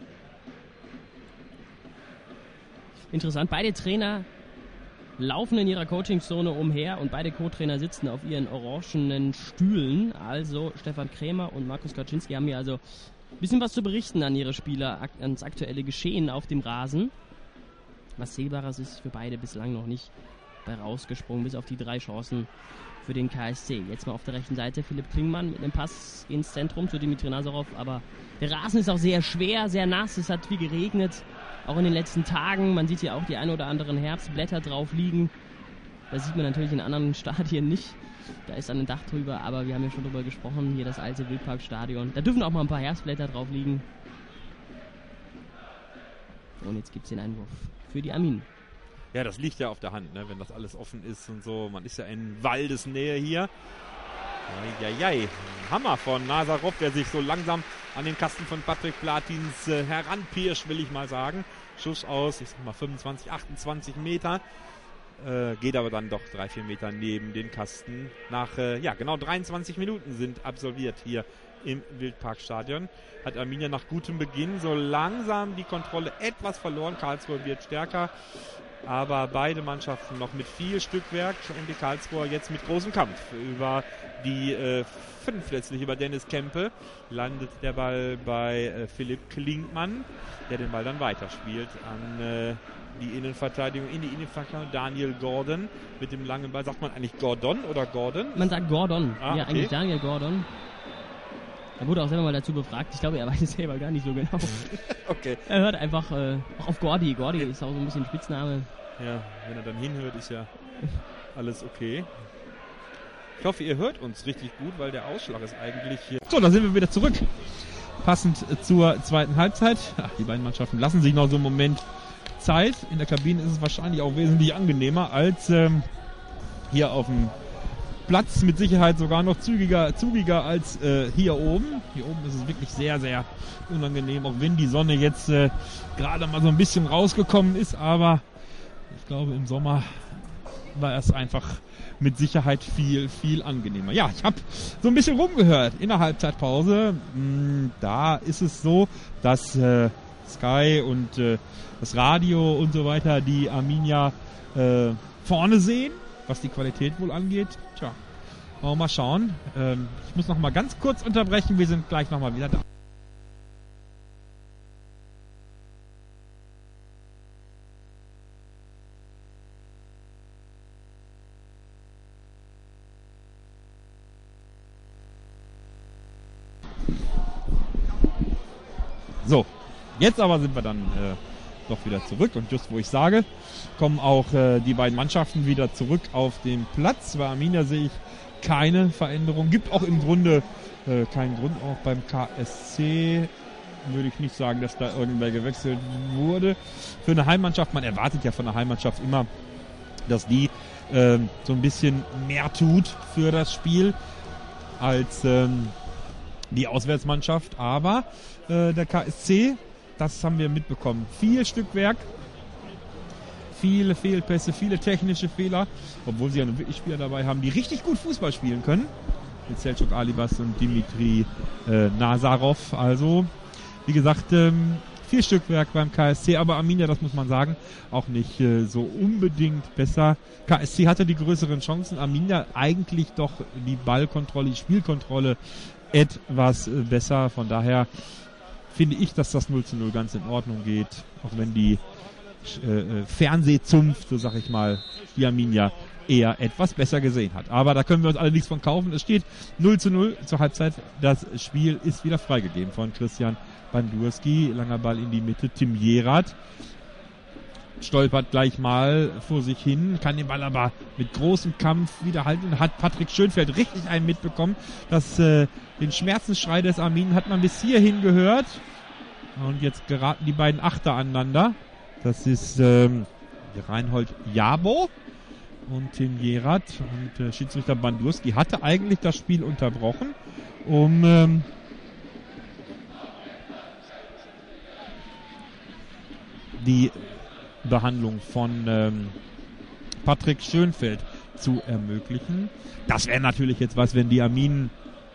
Interessant, beide Trainer laufen in ihrer Coachingzone umher und beide Co-Trainer sitzen auf ihren orangenen Stühlen. Also Stefan Krämer und Markus Kaczynski haben hier also ein bisschen was zu berichten an ihre Spieler, ans aktuelle Geschehen auf dem Rasen. Was Sehbares ist für beide bislang noch nicht bei rausgesprungen, bis auf die drei Chancen für den K S C. Jetzt mal auf der rechten Seite Philipp Klingmann mit einem Pass ins Zentrum zu Dimitri Nazarov, aber der Rasen ist auch sehr schwer, sehr nass, es hat viel geregnet, auch in den letzten Tagen. Man sieht hier auch die ein oder anderen Herbstblätter drauf liegen. Das sieht man natürlich in anderen Stadien nicht. Da ist dann ein Dach drüber, aber wir haben ja schon drüber gesprochen, hier das alte Wildparkstadion. Da dürfen auch mal ein paar Herbstblätter drauf liegen. Und jetzt gibt es den Einwurf für die Arminen. Ja, das liegt ja auf der Hand, ne? Wenn das alles offen ist und so. Man ist ja in Waldesnähe hier. Eieiei, Hammer von Nazarov, der sich so langsam an den Kasten von Patrick Platins äh, heranpirscht, will ich mal sagen. Schuss aus, ich sag mal fünfundzwanzig, achtundzwanzig Meter. Äh, geht aber dann doch drei, vier Meter neben den Kasten. Nach, äh, ja, genau dreiundzwanzig Minuten sind absolviert hier im Wildparkstadion. Hat Arminia nach gutem Beginn so langsam die Kontrolle etwas verloren. Karlsruhe wird stärker. Aber beide Mannschaften noch mit viel Stückwerk und die Karlsruher jetzt mit großem Kampf. Über die äh, fünf letztlich, über Dennis Kempe, landet der Ball bei äh, Philipp Klingmann, der den Ball dann weiterspielt an äh, die Innenverteidigung, in die Innenverteidigung. Daniel Gordon mit dem langen Ball. Sagt man eigentlich Gordon oder Gordon? Man sagt Gordon. Ah, ja, okay. Eigentlich Daniel Gordon. Er wurde auch selber mal dazu befragt. Ich glaube, er weiß es selber gar nicht so genau. Okay. Er hört einfach äh, auch auf Gordy. Gordy ist auch so ein bisschen Spitzname. Ja, wenn er dann hinhört, ist ja alles okay. Ich hoffe, ihr hört uns richtig gut, weil der Ausschlag ist eigentlich hier. So, da sind wir wieder zurück. Passend zur zweiten Halbzeit. Ach, die beiden Mannschaften lassen sich noch so einen Moment Zeit. In der Kabine ist es wahrscheinlich auch wesentlich angenehmer als ähm, hier auf dem Platz. Mit Sicherheit sogar noch zügiger, zugiger als äh, hier oben. Hier oben ist es wirklich sehr, sehr unangenehm, auch wenn die Sonne jetzt äh, gerade mal so ein bisschen rausgekommen ist, aber ich glaube, im Sommer war es einfach mit Sicherheit viel, viel angenehmer. Ja, ich habe so ein bisschen rumgehört in der Halbzeitpause. Da ist es so, dass äh, Sky und äh, das Radio und so weiter die Arminia äh, vorne sehen, was die Qualität wohl angeht. Tja, wollen wir mal schauen. Ähm, ich muss noch mal ganz kurz unterbrechen. Wir sind gleich noch mal wieder da. So, jetzt aber sind wir dann äh, doch wieder zurück. Und just wo ich sage, kommen auch äh, die beiden Mannschaften wieder zurück auf den Platz. Bei Arminia sehe ich keine Veränderung. Gibt auch im Grunde äh, keinen Grund. Auch beim K S C würde ich nicht sagen, dass da irgendwer gewechselt wurde. Für eine Heimmannschaft, man erwartet ja von der Heimmannschaft immer, dass die äh, so ein bisschen mehr tut für das Spiel als ähm, die Auswärtsmannschaft. Aber äh, der K S C, das haben wir mitbekommen. Viel Stückwerk, viele Fehlpässe, viele technische Fehler, obwohl sie ja nun wirklich Spieler dabei haben, die richtig gut Fußball spielen können. Mit Selçuk Alibas und Dimitri äh, Nazarov. Also, wie gesagt, ähm, viel Stückwerk beim K S C, aber Arminia, das muss man sagen, auch nicht äh, so unbedingt besser. K S C hatte die größeren Chancen, Arminia eigentlich doch die Ballkontrolle, die Spielkontrolle etwas äh, besser. Von daher finde ich, dass das null zu null ganz in Ordnung geht, auch wenn die äh, Fernsehzunft, so sag ich mal, die Arminia eher etwas besser gesehen hat. Aber da können wir uns alle nichts von kaufen. Es steht null zu null zur Halbzeit. Das Spiel ist wieder freigegeben von Christian Bandurski. Langer Ball in die Mitte. Tim Jerat stolpert gleich mal vor sich hin, kann den Ball aber mit großem Kampf wieder halten. Hat Patrick Schönfeld richtig einen mitbekommen. Das, äh, den Schmerzensschrei des Arminen hat man bis hierhin gehört. Und jetzt geraten die beiden Achter aneinander. Das ist ähm, Reinhold Jabo und Tim Jerat. Und äh, Schiedsrichter Bandurski hatte eigentlich das Spiel unterbrochen, um ähm, die Behandlung von ähm, Patrick Schönfeld zu ermöglichen. Das wäre natürlich jetzt was, wenn die Arminen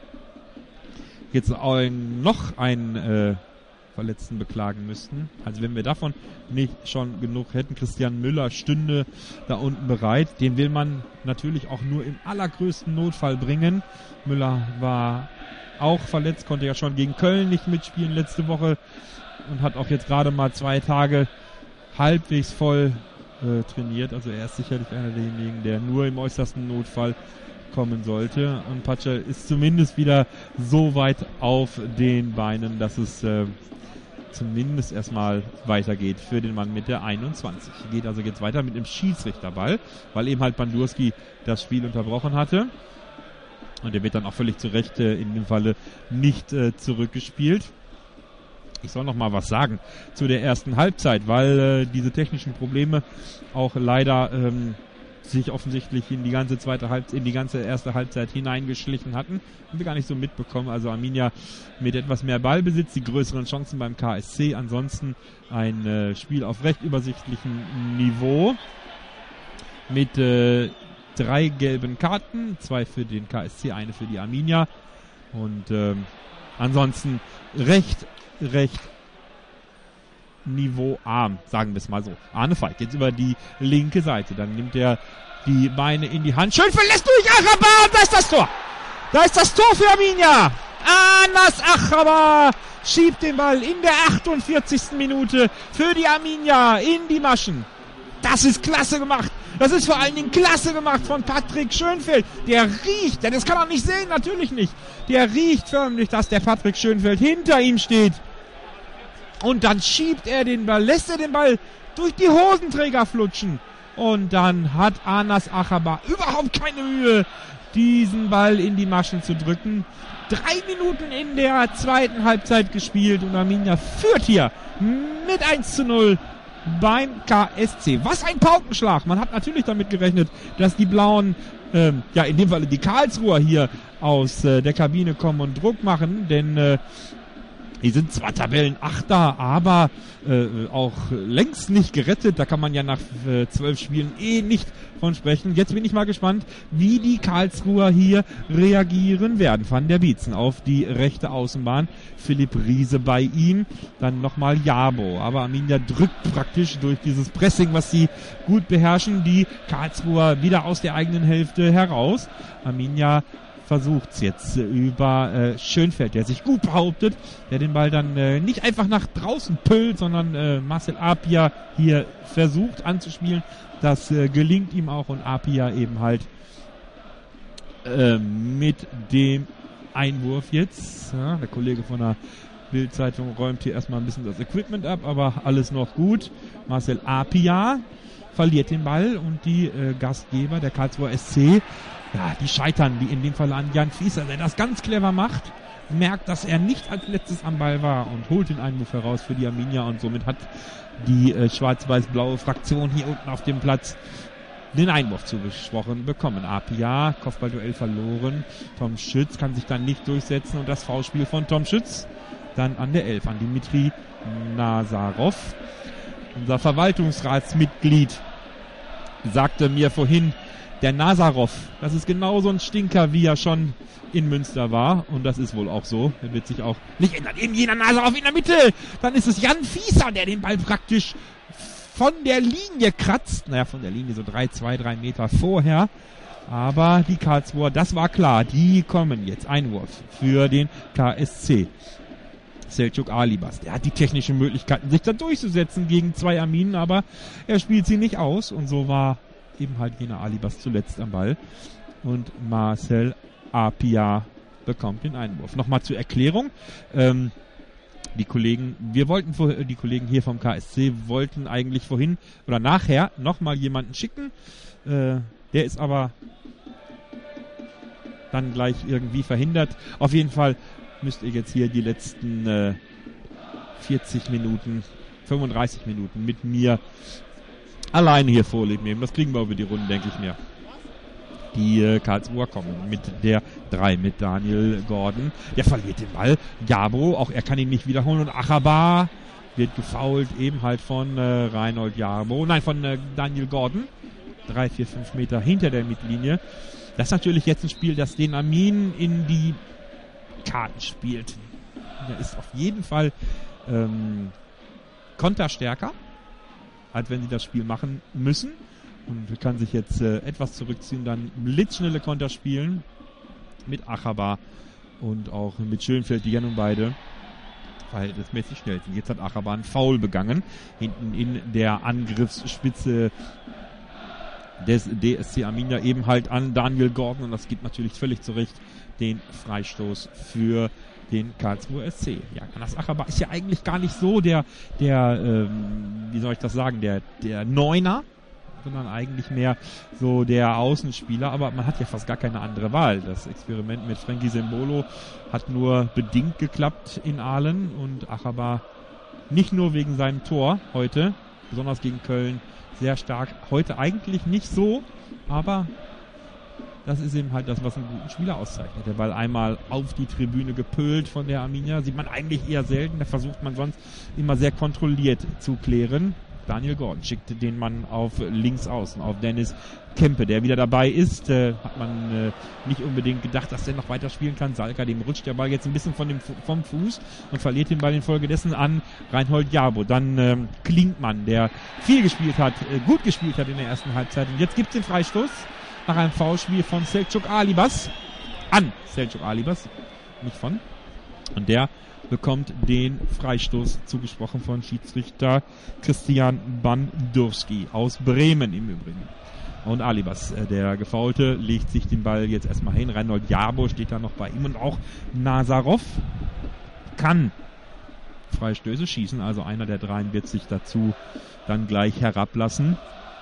jetzt ein, noch einen äh, Verletzten beklagen müssten. Also wenn wir davon nicht schon genug hätten. Christian Müller stünde da unten bereit. Den will man natürlich auch nur im allergrößten Notfall bringen. Müller war auch verletzt, konnte ja schon gegen Köln nicht mitspielen letzte Woche und hat auch jetzt gerade mal zwei Tage halbwegs voll äh, trainiert. Also er ist sicherlich einer derjenigen, der nur im äußersten Notfall kommen sollte. Und Pacha ist zumindest wieder so weit auf den Beinen, dass es äh, zumindest erstmal weitergeht für den Mann mit der einundzwanzig. Geht also jetzt weiter mit dem Schiedsrichterball, weil eben halt Bandurski das Spiel unterbrochen hatte. Und der wird dann auch völlig zu Recht äh, in dem Falle nicht äh, zurückgespielt. Ich soll noch mal was sagen zu der ersten Halbzeit, weil äh, diese technischen Probleme auch leider ähm, sich offensichtlich in die ganze zweite Halbzeit, in die ganze erste Halbzeit hineingeschlichen hatten. Haben wir gar nicht so mitbekommen. Also Arminia mit etwas mehr Ballbesitz, die größeren Chancen beim K S C. Ansonsten ein äh, Spiel auf recht übersichtlichem Niveau mit äh, drei gelben Karten, zwei für den K S C, eine für die Arminia. Und ähm, ansonsten recht recht niveauarm, sagen wir es mal so. Arne Falk jetzt über die linke Seite, dann nimmt er die Beine in die Hand. Schön verlässt durch Achaba und da ist das Tor. Da ist das Tor für Arminia. Anas Achaba schiebt den Ball in der achtundvierzigsten Minute für die Arminia in die Maschen. Das ist klasse gemacht. Das ist vor allen Dingen klasse gemacht von Patrick Schönfeld. Der riecht, denn das kann man nicht sehen, natürlich nicht. Der riecht förmlich, dass der Patrick Schönfeld hinter ihm steht. Und dann schiebt er den Ball, lässt er den Ball durch die Hosenträger flutschen. Und dann hat Anas Achaba überhaupt keine Mühe, diesen Ball in die Maschen zu drücken. Drei Minuten in der zweiten Halbzeit gespielt und Arminia führt hier mit eins zu null beim K S C. Was ein Paukenschlag. Man hat natürlich damit gerechnet, dass die Blauen, ähm, ja in dem Fall die Karlsruher hier aus äh, der Kabine kommen und Druck machen, denn äh, die sind zwar Tabellenachter, aber äh, auch längst nicht gerettet. Da kann man ja nach äh, zwölf Spielen eh nicht von sprechen. Jetzt bin ich mal gespannt, wie die Karlsruher hier reagieren werden. Van der Bietzen auf die rechte Außenbahn. Philipp Riese bei ihm. Dann nochmal Jabo. Aber Arminia drückt praktisch durch dieses Pressing, was sie gut beherrschen, die Karlsruher wieder aus der eigenen Hälfte heraus. Arminia versucht es jetzt äh, über äh, Schönfeld, der sich gut behauptet, der den Ball dann äh, nicht einfach nach draußen püllt, sondern äh, Marcel Apia hier versucht anzuspielen. Das äh, gelingt ihm auch und Apia eben halt äh, mit dem Einwurf jetzt. Ja, der Kollege von der Bild-Zeitung räumt hier erstmal ein bisschen das Equipment ab, aber alles noch gut. Marcel Apia verliert den Ball und die äh, Gastgeber, der Karlsruher S C, ja, die scheitern, die in dem Fall an Jan Fieser, der das ganz clever macht, merkt, dass er nicht als letztes am Ball war und holt den Einwurf heraus für die Arminia und somit hat die äh, schwarz-weiß-blaue Fraktion hier unten auf dem Platz den Einwurf zugesprochen bekommen. Apia, Kopfballduell verloren. Tom Schütz kann sich dann nicht durchsetzen und das Foulspiel von Tom Schütz dann an der elf, an Dimitri Nazarov. Unser Verwaltungsratsmitglied sagte mir vorhin, der Nazarov, das ist genau so ein Stinker, wie er schon in Münster war. Und das ist wohl auch so. Er wird sich auch nicht ändern. Eben jener Nazarov in der Mitte. Dann ist es Jan Fieser, der den Ball praktisch von der Linie kratzt. Naja, von der Linie so drei, zwei, drei Meter vorher. Aber die Karlsruher, das war klar, die kommen jetzt. Einwurf für den K S C. Selçuk Alibas, der hat die technischen Möglichkeiten, sich da durchzusetzen gegen zwei Arminen, aber er spielt sie nicht aus. Und so war eben halt jener Alibas zuletzt am Ball. Und Marcel Apia bekommt den Einwurf. Nochmal zur Erklärung. Ähm, die Kollegen, wir wollten vor, die Kollegen hier vom K S C wollten eigentlich vorhin oder nachher nochmal jemanden schicken. Äh, der ist aber dann gleich irgendwie verhindert. Auf jeden Fall müsst ihr jetzt hier die letzten äh, vierzig Minuten, fünfunddreißig Minuten mit mir alleine hier vorleben nehmen. Das kriegen wir über die Runden, denke ich mir. Die äh, Karlsruher kommen mit der drei, mit Daniel Gordon. Der verliert den Ball. Jabo, auch er kann ihn nicht wiederholen. Und Achaba wird gefoult, eben halt von äh, Reinhold Jabo. Nein, von äh, Daniel Gordon. Drei, vier, fünf Meter hinter der Mittellinie. Das ist natürlich jetzt ein Spiel, das den Armin in die Karten spielt. Er ist auf jeden Fall ähm, konterstärker, als wenn sie das Spiel machen müssen. Und kann sich jetzt äh, etwas zurückziehen, dann blitzschnelle Konter spielen mit Achaba und auch mit Schönfeld, die ja nun beide verhältnismäßig schnell sind. Jetzt hat Achaba einen Foul begangen, hinten in der Angriffsspitze des D S C Arminia eben halt an Daniel Gordon, und das gibt natürlich völlig zurecht den Freistoß für den Karlsruher S C. Ja, Anas Achaba ist ja eigentlich gar nicht so der, der, ähm, wie soll ich das sagen, der, der Neuner, sondern eigentlich mehr so der Außenspieler, aber man hat ja fast gar keine andere Wahl. Das Experiment mit Frankie Sembolo hat nur bedingt geklappt in Aalen, und Achaba nicht nur wegen seinem Tor heute, besonders gegen Köln, sehr stark. Heute eigentlich nicht so, aber das ist eben halt das, was einen guten Spieler auszeichnet. Der Ball einmal auf die Tribüne gepölt von der Arminia, sieht man eigentlich eher selten, da versucht man sonst immer sehr kontrolliert zu klären. Daniel Gordon schickte den Mann auf links außen, auf Dennis Kempe, der wieder dabei ist. Äh, hat man äh, nicht unbedingt gedacht, dass der noch weiter spielen kann. Salka, dem rutscht der Ball jetzt ein bisschen von dem, vom Fuß und verliert den Ball infolgedessen an Reinhold Jabo. Dann ähm, Klinkmann, der viel gespielt hat, äh, gut gespielt hat in der ersten Halbzeit. Und jetzt gibt es den Freistoß nach einem Foulspiel von Selçuk Alibas an Selçuk Alibas, nicht von. Und der bekommt den Freistoß zugesprochen von Schiedsrichter Christian Bandurski aus Bremen im Übrigen. Und Alibas, äh, der Gefaulte, legt sich den Ball jetzt erstmal hin. Reinhold Jabo steht da noch bei ihm, und auch Nazarov kann Freistöße schießen. Also einer der dreien wird sich dazu dann gleich herablassen.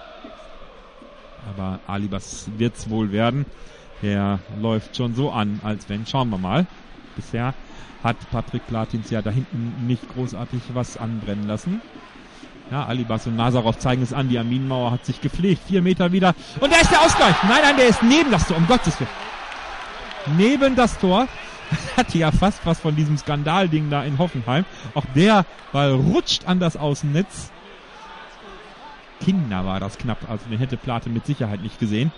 Aber Alibas wird's wohl werden. Der läuft schon so an, als wenn. Schauen wir mal. Bisher hat Patrick Platins ja da hinten nicht großartig was anbrennen lassen. Ja, Alibas und Nazarov zeigen es an. Die Arminenmauer hat sich gepflegt. Vier Meter wieder. Und da ist der Ausgleich. Nein, nein, der ist neben das Tor. Um Gottes Willen. Neben das Tor. Hatte ja fast was von diesem Skandalding da in Hoffenheim. Auch der Ball rutscht an das Außennetz. Kinder war das knapp. Also den hätte Plate mit Sicherheit nicht gesehen.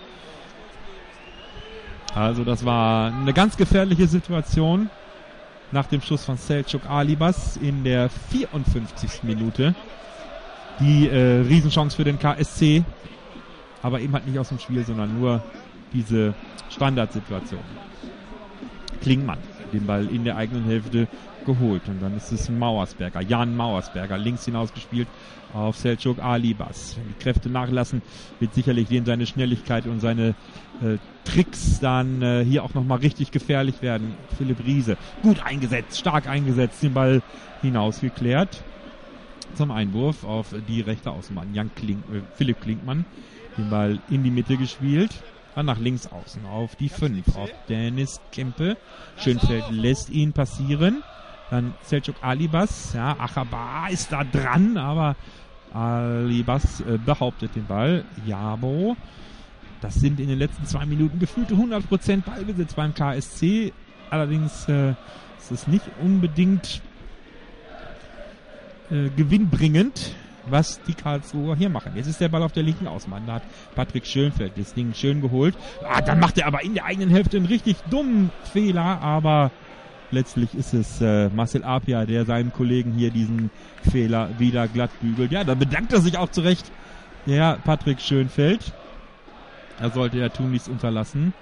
Also das war eine ganz gefährliche Situation. Nach dem Schuss von Selçuk Alibas in der vierundfünfzigsten Minute. Die äh, Riesenchance für den K S C. Aber eben halt nicht aus dem Spiel, sondern nur diese Standardsituation. Klingmann den Ball in der eigenen Hälfte geholt. Und dann ist es Mauersberger, Jan Mauersberger, links hinausgespielt auf Selçuk Alibas. Wenn die Kräfte nachlassen, wird sicherlich dem seine Schnelligkeit und seine äh, Tricks dann äh, hier auch nochmal richtig gefährlich werden. Philipp Riese, gut eingesetzt, stark eingesetzt, den Ball hinausgeklärt zum Einwurf auf die rechte Außenbahn. Jan Klink, äh, Philipp Klinkmann, den Ball in die Mitte gespielt. Dann nach links außen auf die fünf, auf Dennis Kempe. Schönfeld lässt ihn passieren. Dann Selçuk Alibas, ja, Achaba ist da dran, aber Alibas äh, behauptet den Ball. Jabo, das sind in den letzten zwei Minuten gefühlte hundert Prozent Ballbesitz beim K S C. Allerdings äh, ist es nicht unbedingt äh, gewinnbringend, was die Karlsruher hier machen. Jetzt ist der Ball auf der linken Außenbahn. Da hat Patrick Schönfeld das Ding schön geholt. Ah, dann macht er aber in der eigenen Hälfte einen richtig dummen Fehler, aber letztlich ist es äh, Marcel Apia, der seinem Kollegen hier diesen Fehler wieder glatt bügelt. Ja, da bedankt er sich auch zurecht, der Patrick Schönfeld. Er sollte ja tunlichst unterlassen.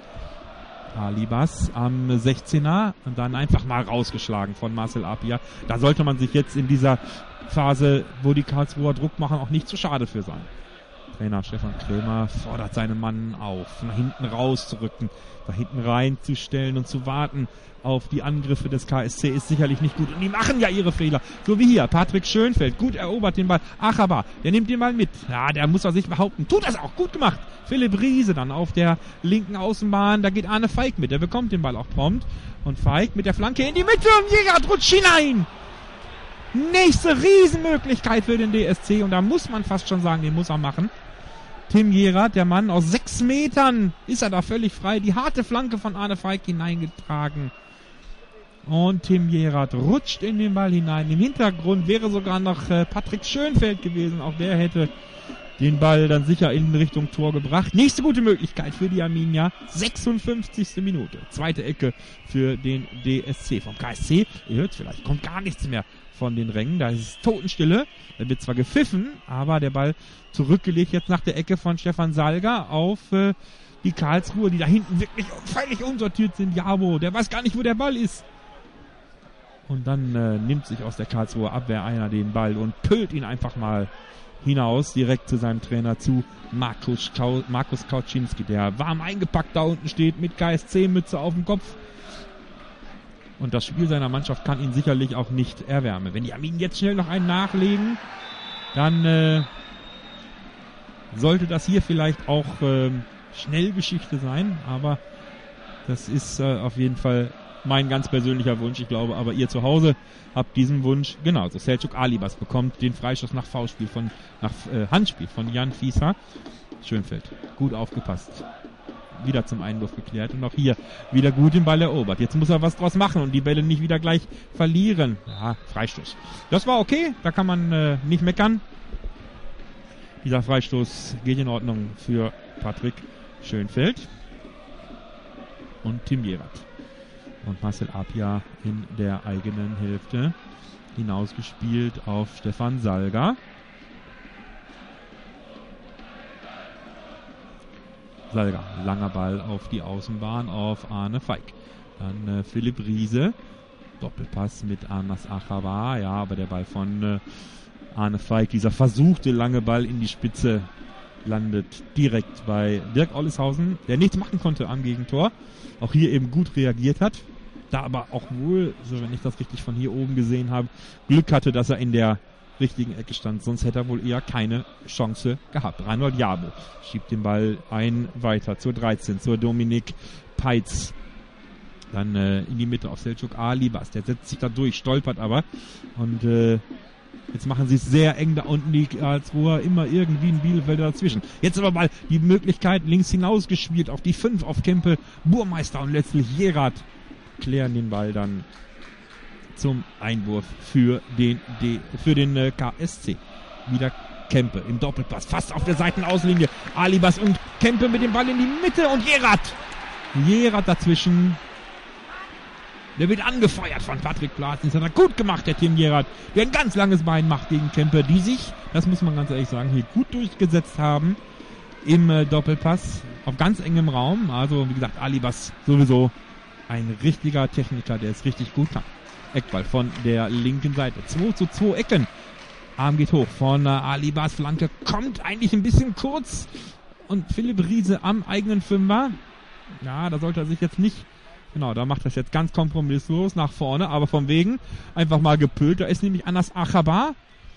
Alibas am sechzehner und dann einfach mal rausgeschlagen von Marcel Apia. Da sollte man sich jetzt in dieser Phase, wo die Karlsruher Druck machen, auch nicht zu schade für sein. Trainer Stefan Krämer fordert seinen Mann auf, nach hinten rauszurücken, da hinten reinzustellen und zu warten auf die Angriffe des K S C ist sicherlich nicht gut. Und die machen ja ihre Fehler. So wie hier, Patrick Schönfeld, gut erobert den Ball. Achaba, der nimmt den Ball mit. Ja, der muss er sich behaupten. Tut das auch, gut gemacht. Philipp Riese dann auf der linken Außenbahn, da geht Arne Feig mit. Der bekommt den Ball auch prompt. Und Feig mit der Flanke in die Mitte und Jäger rutscht hinein. Nächste Riesenmöglichkeit für den D S C und da muss man fast schon sagen, den muss er machen. Tim Jerath, der Mann aus sechs Metern, ist er da völlig frei. Die harte Flanke von Arne Feig hineingetragen. Und Tim Jerath rutscht in den Ball hinein. Im Hintergrund wäre sogar noch äh, Patrick Schönfeld gewesen. Auch der hätte den Ball dann sicher in Richtung Tor gebracht. Nächste gute Möglichkeit für die Arminia. sechsundfünfzigste Minute. Zweite Ecke für den D S C. Vom K S C, ihr hört vielleicht, kommt gar nichts mehr von den Rängen. Da ist es Totenstille. Da wird zwar gepfiffen, aber der Ball zurückgelegt jetzt nach der Ecke von Stefan Salga auf äh, die Karlsruhe, die da hinten wirklich völlig unsortiert sind. Jabo, der weiß gar nicht, wo der Ball ist. Und dann äh, nimmt sich aus der Karlsruher Abwehr einer den Ball und püllt ihn einfach mal hinaus, direkt zu seinem Trainer, zu Markus, Kau- Markus Kauczynski, der warm eingepackt da unten steht, mit K S C-Mütze auf dem Kopf. Und das Spiel seiner Mannschaft kann ihn sicherlich auch nicht erwärmen. Wenn die Arminen jetzt schnell noch einen nachlegen, dann äh, sollte das hier vielleicht auch äh, Schnellgeschichte sein, aber das ist äh, auf jeden Fall mein ganz persönlicher Wunsch. Ich glaube, aber ihr zu Hause habt diesen Wunsch genauso. Selçuk Alibas bekommt den Freischuss nach Foulspiel von, nach äh, Handspiel von Jan Fieser. Schönfeld, gut aufgepasst. Wieder zum Einwurf geklärt und auch hier wieder gut den Ball erobert. Jetzt muss er was draus machen und die Bälle nicht wieder gleich verlieren. Ja, Freistoß. Das war okay, da kann man äh, nicht meckern. Dieser Freistoß geht in Ordnung für Patrick Schönfeld und Tim Jerath. Und Marcel Apia in der eigenen Hälfte hinausgespielt auf Stefan Salga. Salga, langer Ball auf die Außenbahn auf Arne Feig. Dann äh, Philipp Riese, Doppelpass mit Anas Achaba, ja, aber der Ball von äh, Arne Feig, dieser versuchte lange Ball in die Spitze, landet direkt bei Dirk Olleshausen, der nichts machen konnte am Gegentor. Auch hier eben gut reagiert hat. Da aber auch wohl, so wenn ich das richtig von hier oben gesehen habe, Glück hatte, dass er in der richtigen Ecke stand. Sonst hätte er wohl eher keine Chance gehabt. Reinhold Jabo schiebt den Ball ein weiter zur dreizehn, zur Dominik Peitz. Dann äh, in die Mitte auf Selçuk Alibas. Der setzt sich da durch, stolpert aber. Und äh, jetzt machen sie es sehr eng da unten, die Karlsruher, immer irgendwie ein Bielefelder dazwischen. Jetzt aber mal die Möglichkeit, links hinaus gespielt auf die fünf, auf Kempe, Burmeister und letztlich Jerath klären den Ball dann zum Einwurf für den, D, für den äh, K S C. Wieder Kempe im Doppelpass, fast auf der Seitenaußenlinie. Alibas und Kempe mit dem Ball in die Mitte und Jerath. Jerath dazwischen. Der wird angefeuert von Patrick Platz. Das hat er gut gemacht, der Tim Jerath, der ein ganz langes Bein macht gegen Kempe, die sich, das muss man ganz ehrlich sagen, hier gut durchgesetzt haben im äh, Doppelpass auf ganz engem Raum. Also wie gesagt, Alibas sowieso ein richtiger Techniker, der es richtig gut kann. Eckball von der linken Seite. zwei zu zwei Ecken. Arm geht hoch von äh, Alibas Flanke. Kommt eigentlich ein bisschen kurz. Und Philipp Riese am eigenen Fünfer. Ja, da sollte er sich jetzt nicht... Genau, da macht er es jetzt ganz kompromisslos nach vorne. Aber vom Wegen einfach mal gepölt. Da ist nämlich Anas Achabar.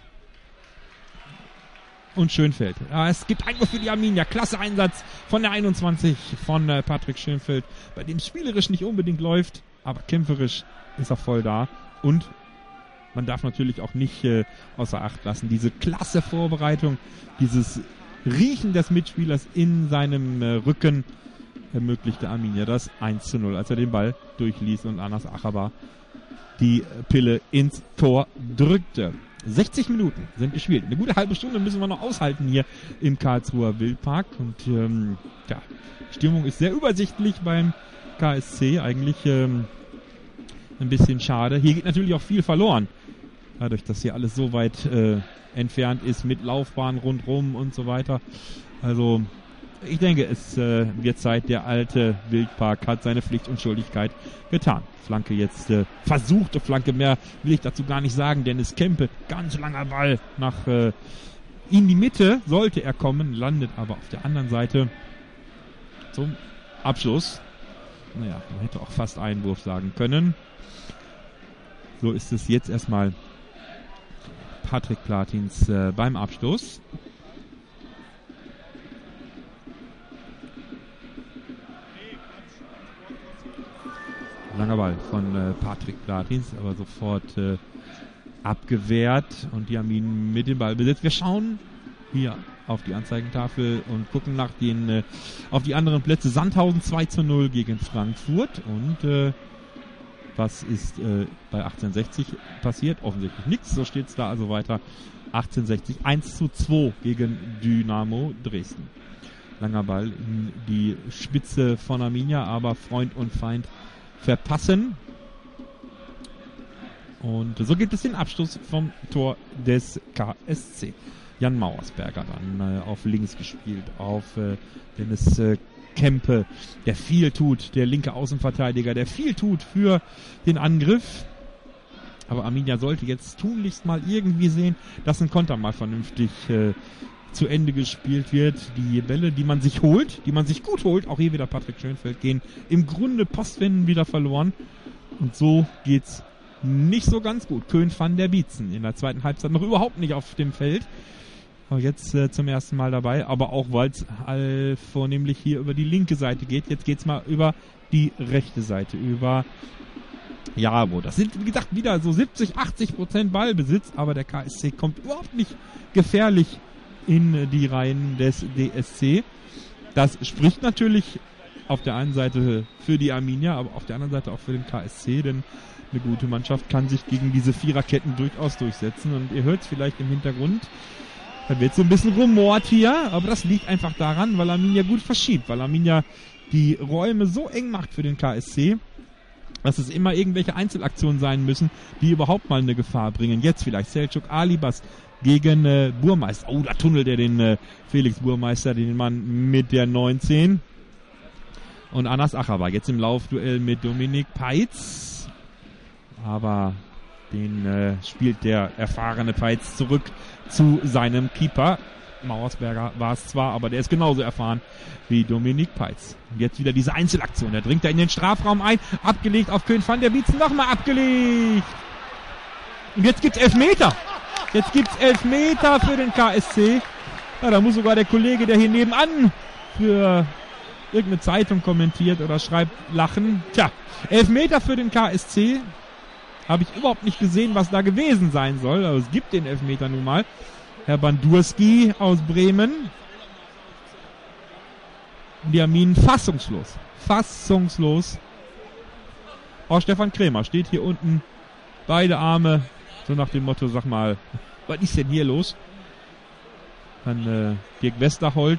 Und Schönfeld. Ja, es gibt Einwurf für die Arminia. Klasse Einsatz von der einundzwanzig von äh, Patrick Schönfeld. Bei dem spielerisch nicht unbedingt läuft. Aber kämpferisch ist er voll da. Und man darf natürlich auch nicht äh, außer Acht lassen, diese klasse Vorbereitung, dieses Riechen des Mitspielers in seinem äh, Rücken ermöglichte Arminia das eins zu null, als er den Ball durchließ und Anas Achabar die Pille ins Tor drückte. sechzig Minuten sind gespielt. Eine gute halbe Stunde müssen wir noch aushalten hier im Karlsruher Wildpark. Und ähm, ja, die Stimmung ist sehr übersichtlich beim K S C. Eigentlich ähm, ein bisschen schade. Hier geht natürlich auch viel verloren. Dadurch, dass hier alles so weit äh, entfernt ist mit Laufbahn rundrum und so weiter. Also ich denke, es äh, wird Zeit. Der alte Wildpark hat seine Pflicht und Schuldigkeit getan. Flanke jetzt, äh, versuchte Flanke, mehr will ich dazu gar nicht sagen. Dennis Kempe, ganz langer Ball nach äh, in die Mitte, sollte er kommen, landet aber auf der anderen Seite zum Abschluss. Naja, man hätte auch fast Einwurf sagen können. So ist es jetzt erstmal Patrick Platins äh, beim Abschluss. Langer Ball von äh, Patrick Platins, aber sofort äh, abgewehrt und die Arminen mit dem Ball besetzt. Wir schauen hier auf die Anzeigentafel und gucken nach den äh, auf die anderen Plätze. Sandhausen zwei zu null gegen Frankfurt und äh, was ist äh, bei achtzehnhundertsechzig passiert? Offensichtlich nichts, so steht es da also weiter. achtzehnhundertsechzig eins zu zwei gegen Dynamo Dresden. Langer Ball in die Spitze von Arminia, aber Freund und Feind verpassen. Und so gibt es den Abschluss vom Tor des K S C. Jan Mauersberger dann äh, auf links gespielt, auf äh, Dennis äh, Kempe, der viel tut, der linke Außenverteidiger, der viel tut für den Angriff. Aber Arminia sollte jetzt tunlichst mal irgendwie sehen, dass ein Konter mal vernünftig äh, zu Ende gespielt wird. Die Bälle, die man sich holt, die man sich gut holt, auch hier wieder Patrick Schönfeld, gehen im Grunde Postwenden wieder verloren. Und so geht's nicht so ganz gut. Köhn van der Bietzen in der zweiten Halbzeit noch überhaupt nicht auf dem Feld. Aber jetzt äh, zum ersten Mal dabei, aber auch weil es äh, vornehmlich hier über die linke Seite geht. Jetzt geht's mal über die rechte Seite, über Jabo. Das sind, wie gesagt, wieder so siebzig, achtzig Prozent Ballbesitz, aber der K S C kommt überhaupt nicht gefährlich in die Reihen des D S C. Das spricht natürlich auf der einen Seite für die Arminia, aber auf der anderen Seite auch für den K S C, denn eine gute Mannschaft kann sich gegen diese Viererketten durchaus durchsetzen. Und ihr hört es vielleicht im Hintergrund, da wird so ein bisschen rumort hier, aber das liegt einfach daran, weil Arminia gut verschiebt, weil Arminia die Räume so eng macht für den K S C, dass es immer irgendwelche Einzelaktionen sein müssen, die überhaupt mal eine Gefahr bringen. Jetzt vielleicht Selçuk Alibas gegen äh, Burmeister. Oh, da tunnelt er den äh, Felix Burmeister, den Mann mit der neunzehn. Und Anas Achabar jetzt im Laufduell mit Dominik Peitz. Aber den äh, spielt der erfahrene Peitz zurück zu seinem Keeper. Mauersberger war es zwar, aber der ist genauso erfahren wie Dominik Peitz. Und jetzt wieder diese Einzelaktion. Der dringt da in den Strafraum ein. Abgelegt auf Köhn van der Bietzen. Nochmal abgelegt. Und jetzt gibt's Elfmeter. Jetzt gibt's Elfmeter für den K S C. Ja, da muss sogar der Kollege, der hier nebenan für irgendeine Zeitung kommentiert oder schreibt, lachen. Tja, Elfmeter für den K S C. Habe ich überhaupt nicht gesehen, was da gewesen sein soll. Aber es gibt den Elfmeter nun mal. Herr Bandurski aus Bremen. Die Arminen fassungslos. Fassungslos. Auch Stefan Krämer steht hier unten. Beide Arme. So nach dem Motto, sag mal, was ist denn hier los? Dann äh, Dirk Westerholt.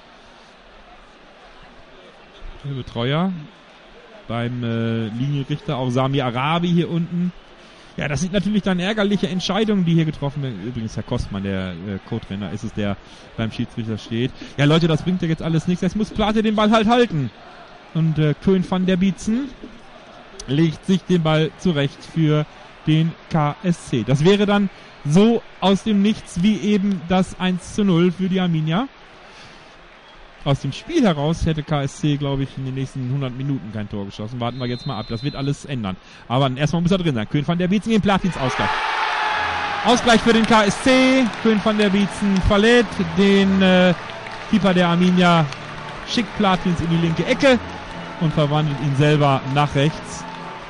Der Betreuer. Beim äh, Linienrichter auch Sami Arabi hier unten. Ja, das sind natürlich dann ärgerliche Entscheidungen, die hier getroffen werden. Übrigens, Herr Kostmann, der äh, Co-Trainer, ist es, der beim Schiedsrichter steht. Ja, Leute, das bringt ja jetzt alles nichts. Jetzt muss Plate den Ball halt halten. Und äh, Köhn van der Bietzen legt sich den Ball zurecht für den K S C. Das wäre dann so aus dem Nichts wie eben das eins zu null für die Arminia. Aus dem Spiel heraus hätte K S C, glaube ich, in den nächsten hundert Minuten kein Tor geschossen. Warten wir jetzt mal ab. Das wird alles ändern. Aber erstmal muss er drin sein. Köhn van der Bietzen gegen Platins Ausgleich. Ausgleich für den K S C. Köhn van der Bietzen verlädt den äh, Keeper der Arminia, schickt Platins in die linke Ecke und verwandelt ihn selber nach rechts.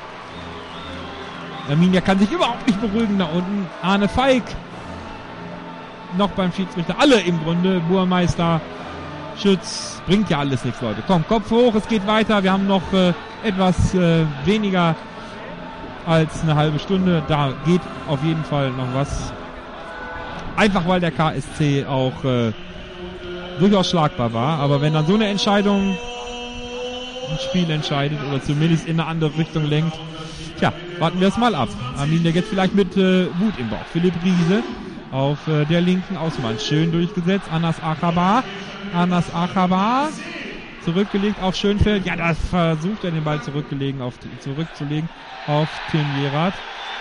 Arminia kann sich überhaupt nicht beruhigen da unten. Arne Feig noch beim Schiedsrichter. Alle im Grunde. Burmeister, Schütz, bringt ja alles nichts, Leute. Komm, Kopf hoch, es geht weiter. Wir haben noch äh, etwas äh, weniger als eine halbe Stunde. Da geht auf jeden Fall noch was. Einfach weil der K S C auch äh, durchaus schlagbar war. Aber wenn dann so eine Entscheidung ein Spiel entscheidet oder zumindest in eine andere Richtung lenkt, tja, warten wir es mal ab. Arminia jetzt vielleicht mit äh, Wut im Bauch. Philipp Riese auf äh, der linken Außenbahn. Schön durchgesetzt. Anas Achabar. Anas Achabar. Zurückgelegt auf Schönfeld. Ja, da versucht er den Ball zurückgelegen auf, zurückzulegen auf Tim Jerat.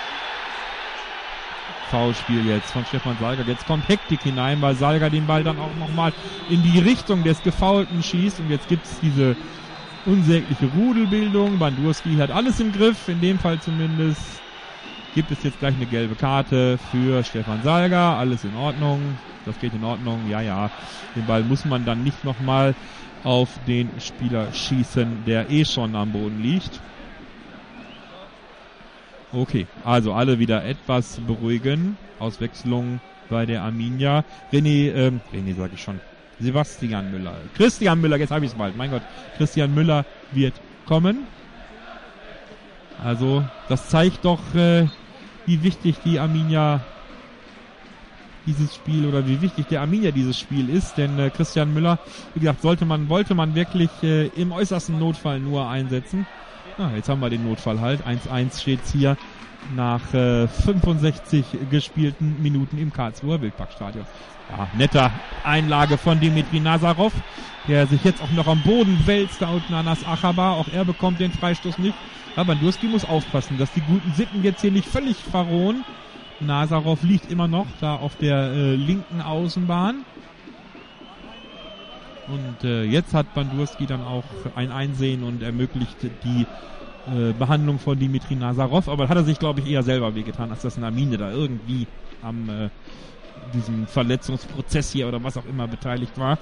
Foulspiel jetzt von Stefan Salger. Jetzt kommt Hektik hinein, weil Salger den Ball dann auch nochmal in die Richtung des Gefoulten schießt. Und jetzt gibt es diese unsägliche Rudelbildung. Bandurski hat alles im Griff, in dem Fall zumindest. Gibt es jetzt gleich eine gelbe Karte für Stefan Salger. Alles in Ordnung. Das geht in Ordnung. Ja, ja. Den Ball muss man dann nicht nochmal auf den Spieler schießen, der eh schon am Boden liegt. Okay, also alle wieder etwas beruhigen. Auswechslung bei der Arminia. René, ähm, René sage ich schon. Sebastian Müller. Christian Müller, jetzt habe ich es bald. Mein Gott, Christian Müller wird kommen. Also, das zeigt doch, äh, wie wichtig die Arminia dieses Spiel oder wie wichtig der Arminia dieses Spiel ist. Denn äh, Christian Müller, wie gesagt, sollte man, wollte man wirklich äh, im äußersten Notfall nur einsetzen. Ah, jetzt haben wir den Notfall halt. eins eins steht's hier nach äh, fünfundsechzig gespielten Minuten im Karlsruher Wildparkstadion. Ja, netter Einlage von Dimitri Nazarov, der sich jetzt auch noch am Boden wälzt, da unten Anas Achabar. Auch er bekommt den Freistoß nicht. Aber Bandurski muss aufpassen, dass die guten Sitten jetzt hier nicht völlig verrohen. Nazarov liegt immer noch da auf der äh, linken Außenbahn. Und äh, jetzt hat Bandurski dann auch ein Einsehen und ermöglicht die äh, Behandlung von Dimitri Nazarov. Aber hat er sich, glaube ich, eher selber wehgetan, als dass eine Arminia da irgendwie am äh, diesem Verletzungsprozess hier oder was auch immer beteiligt war.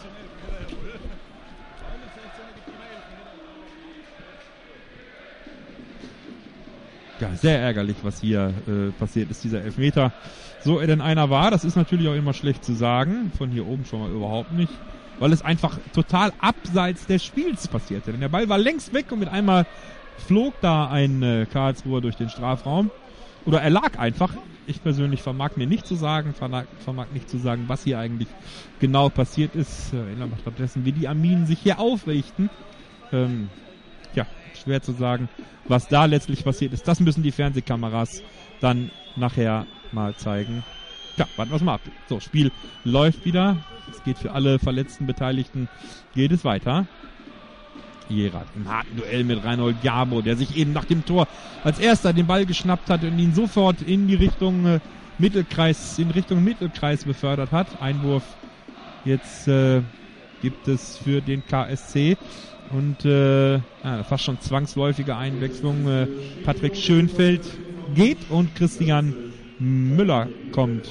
Ja, sehr ärgerlich, was hier äh, passiert ist, dieser Elfmeter. So er denn einer war, das ist natürlich auch immer schlecht zu sagen. Von hier oben schon mal überhaupt nicht. Weil es einfach total abseits des Spiels passierte. Denn der Ball war längst weg und mit einmal flog da ein äh, Karlsruher durch den Strafraum. Oder er lag einfach. Ich persönlich vermag mir nicht zu sagen, vermag, vermag nicht zu sagen, was hier eigentlich genau passiert ist. Äh, in Anbetracht dessen, wie die Arminen sich hier aufrichten. Ähm, ja, schwer zu sagen, was da letztlich passiert ist. Das müssen die Fernsehkameras dann nachher mal zeigen. Ja, warten wir es mal ab. So, Spiel läuft wieder. Es geht für alle verletzten Beteiligten, geht es weiter. Jerat im harten Duell mit Reinhold Jabo, der sich eben nach dem Tor als erster den Ball geschnappt hat und ihn sofort in die Richtung äh, Mittelkreis, in Richtung Mittelkreis befördert hat. Einwurf jetzt äh, gibt es für den K S C und äh, ah, fast schon zwangsläufige Einwechslung. Äh, Patrick Schönfeld geht und Christian Müller kommt.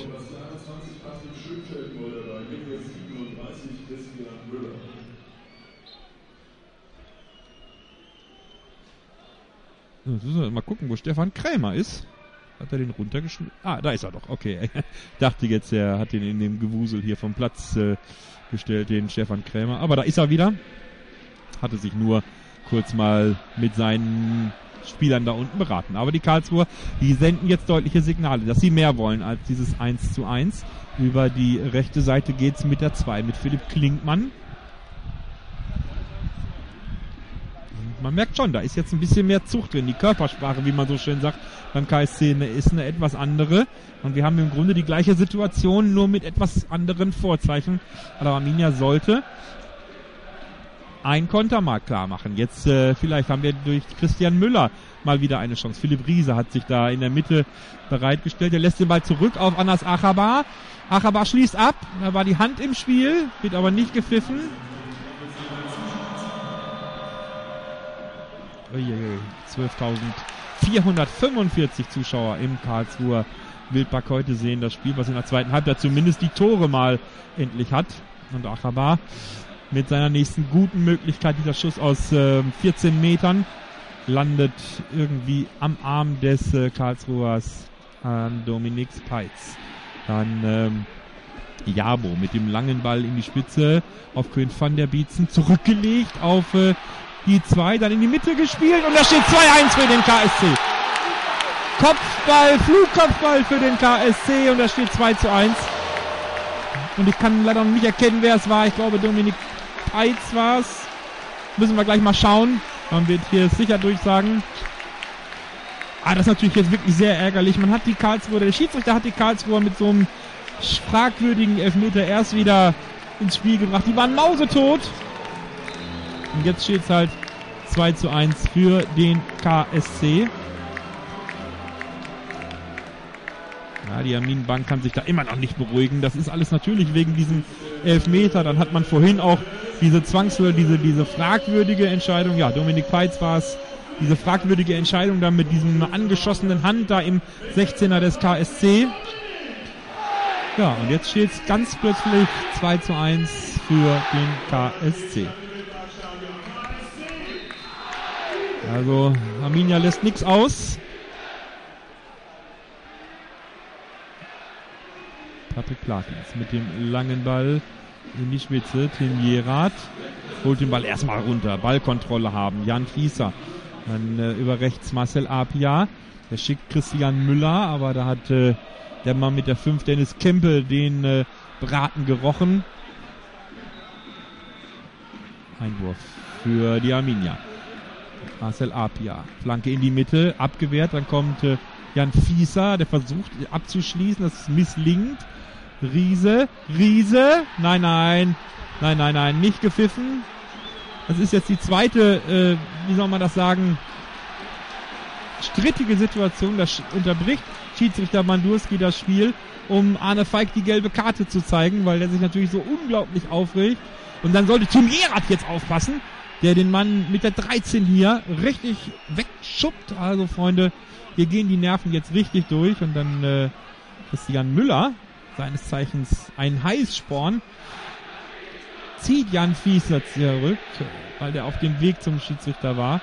Jetzt müssen wir mal gucken, wo Stefan Krämer ist. Hat er den runtergeschmissen? Ah, da ist er doch. Okay. Dachte jetzt, er hat ihn in dem Gewusel hier vom Platz äh, gestellt, den Stefan Krämer. Aber da ist er wieder. Hatte sich nur kurz mal mit seinen Spielern da unten beraten. Aber die Karlsruher, die senden jetzt deutliche Signale, dass sie mehr wollen als dieses eins zu eins. Über die rechte Seite geht's mit der zwei, mit Philipp Klinkmann. Man merkt schon, da ist jetzt ein bisschen mehr Zucht drin. Die Körpersprache, wie man so schön sagt, beim K S C ist eine etwas andere. Und wir haben im Grunde die gleiche Situation, nur mit etwas anderen Vorzeichen. Aber Arminia sollte ein Konter mal klar machen. Jetzt äh, vielleicht haben wir durch Christian Müller mal wieder eine Chance. Philipp Riese hat sich da in der Mitte bereitgestellt. Er lässt den Ball zurück auf Anas Achabar. Achabar schließt ab. Da war die Hand im Spiel, wird aber nicht gepfiffen. zwölftausendvierhundertfünfundvierzig Zuschauer im Karlsruher Wildpark heute sehen das Spiel, was in der zweiten Halbzeit zumindest die Tore mal endlich hat. Und Achabar mit seiner nächsten guten Möglichkeit, dieser Schuss aus äh, vierzehn Metern, landet irgendwie am Arm des äh, Karlsruhers an Dominik Peitz. Dann ähm, Jabo mit dem langen Ball in die Spitze auf Köhn van der Bietzen, zurückgelegt auf äh, die zwei, dann in die Mitte gespielt und da steht zwei eins für den K S C. Kopfball, Flugkopfball für den K S C und da steht zwei zu eins. Und ich kann leider noch nicht erkennen, wer es war. Ich glaube, Dominik Peitz war es. Müssen wir gleich mal schauen. Man wird hier sicher durchsagen. Ah, das ist natürlich jetzt wirklich sehr ärgerlich. Man hat die Karlsruher, der Schiedsrichter hat die Karlsruher mit so einem fragwürdigen Elfmeter erst wieder ins Spiel gebracht. Die waren mausetot. Und jetzt steht es halt zwei zu eins für den K S C. Ja, die Armin Bank kann sich da immer noch nicht beruhigen. Das ist alles natürlich wegen diesem Elfmeter. Dann hat man vorhin auch diese Zwangswürde, diese, diese fragwürdige Entscheidung. Ja, Dominik Peitz war es. Diese fragwürdige Entscheidung dann mit diesem angeschossenen Hand da im sechzehner des K S C. Ja, und jetzt steht es ganz plötzlich zwei zu eins für den K S C. Also, Arminia lässt nichts aus. Patrick Platins mit dem langen Ball in die Spitze. Tim Jerath holt den Ball erstmal runter. Ballkontrolle haben. Jan Fieser. Dann äh, über rechts Marcel Apia. Der schickt Christian Müller, aber da hat äh, der Mann mit der fünf, Dennis Kempe, den äh, Braten gerochen. Einwurf für die Arminia. Marcel Apia. Flanke in die Mitte, abgewehrt. Dann kommt äh, Jan Fieser, der versucht abzuschließen. Das misslingt. Riese, Riese, nein, nein, nein, nein, nein, nicht gepfiffen. Das ist jetzt die zweite, äh, wie soll man das sagen, strittige Situation. Das unterbricht Schiedsrichter Bandurski das Spiel, um Arne Feig die gelbe Karte zu zeigen, weil der sich natürlich so unglaublich aufregt. Und dann sollte Tim Jerath jetzt aufpassen, der den Mann mit der dreizehn hier richtig wegschuppt. Also Freunde, hier gehen die Nerven jetzt richtig durch. Und dann äh, Christian Müller, seines Zeichens ein Heißsporn, zieht Jan Fieser zurück, weil der auf dem Weg zum Schiedsrichter war.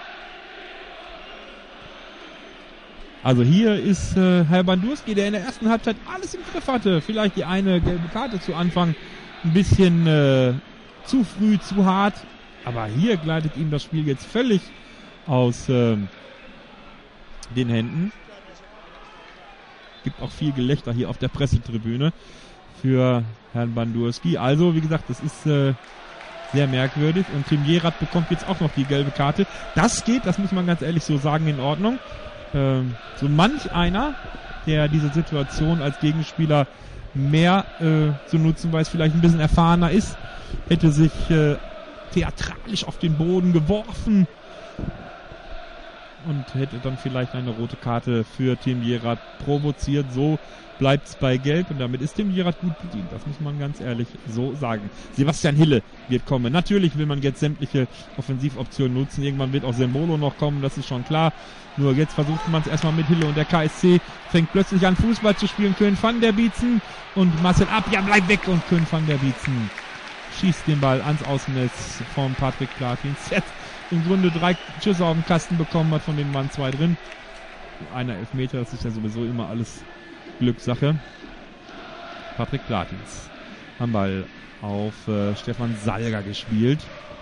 Also hier ist äh, Herr Bandurski, der in der ersten Halbzeit alles im Griff hatte. Vielleicht die eine gelbe Karte zu Anfang ein bisschen äh, zu früh, zu hart. Aber hier gleitet ihm das Spiel jetzt völlig aus äh, den Händen. Gibt auch viel Gelächter hier auf der Pressetribüne für Herrn Bandurski. Also, wie gesagt, das ist äh, sehr merkwürdig. Und Tim Jerath bekommt jetzt auch noch die gelbe Karte. Das geht, das muss man ganz ehrlich so sagen, in Ordnung. Ähm, so manch einer, der diese Situation als Gegenspieler mehr äh, zu nutzen weiß, vielleicht ein bisschen erfahrener ist, hätte sich äh, theatralisch auf den Boden geworfen und hätte dann vielleicht eine rote Karte für Tim Jerath provoziert. So bleibt es bei Gelb und damit ist Tim Jerath gut bedient. Das muss man ganz ehrlich so sagen. Sebastian Hille wird kommen. Natürlich will man jetzt sämtliche Offensivoptionen nutzen. Irgendwann wird auch Sembolo noch kommen, das ist schon klar. Nur jetzt versucht man es erstmal mit Hille und der K S C fängt plötzlich an Fußball zu spielen. Köhn van der Bietzen und Marcel Apia bleibt weg und Köhn van der Bietzen schießt den Ball ans Außennetz von Patrick Platins. Jetzt im Grunde drei Schüsse auf den Kasten bekommen hat, von denen waren zwei drin. Einer Elfmeter, das ist ja sowieso immer alles Glückssache. Patrick Platins am Ball auf äh, Stefan Salger gespielt.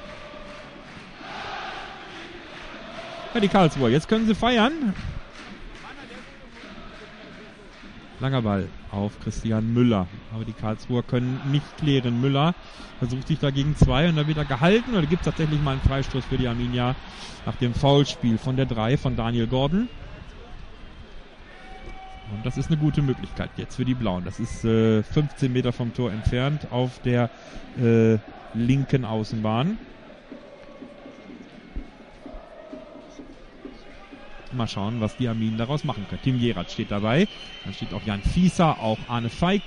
Ja, die Karlsruher, jetzt können sie feiern. Langer Ball auf Christian Müller. Aber die Karlsruher können nicht klären. Müller versucht sich dagegen zwei und da wird er gehalten. Oder gibt es tatsächlich mal einen Freistoß für die Arminia nach dem Foulspiel von der drei von Daniel Gordon. Und das ist eine gute Möglichkeit jetzt für die Blauen. Das ist äh, fünfzehn Meter vom Tor entfernt auf der äh, linken Außenbahn. Mal schauen, was die Arminen daraus machen können. Tim Jerat steht dabei. Dann steht auch Jan Fieser, auch Arne Feig.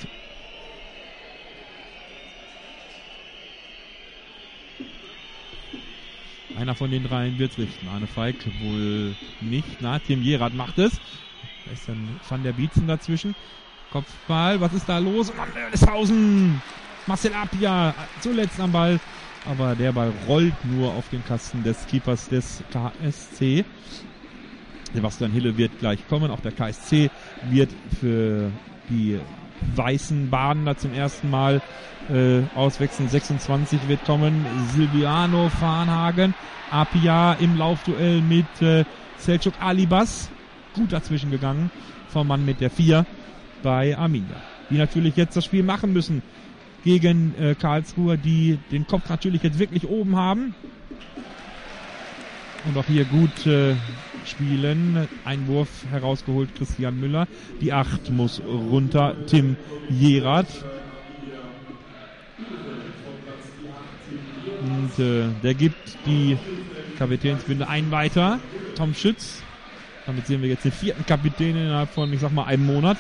Einer von den dreien wird es richten. Arne Feig wohl nicht. Na, Tim Jerat macht es. Da ist dann Van der Bietzen dazwischen. Kopfball, was ist da los? Und Oerleshausen! Marcel Apia zuletzt am Ball. Aber der Ball rollt nur auf den Kasten des Keepers des K S C. Sebastian Hille wird gleich kommen. Auch der K S C wird für die weißen Badener zum ersten Mal äh, auswechseln. sechsundzwanzig wird kommen. Silviano Farnhagen. Apia im Laufduell mit äh, Selçuk Alibas. Gut dazwischen gegangen vom Mann mit der vier bei Arminia. Die natürlich jetzt das Spiel machen müssen gegen äh, Karlsruhe, die den Kopf natürlich jetzt wirklich oben haben. Und auch hier gut äh, spielen. Einwurf herausgeholt, Christian Müller. Die acht muss runter, Tim Jerat. Und äh, der gibt die Kapitänsbinde ein weiter. Tom Schütz. Damit sehen wir jetzt den vierten Kapitän innerhalb von, ich sag mal, einem Monat.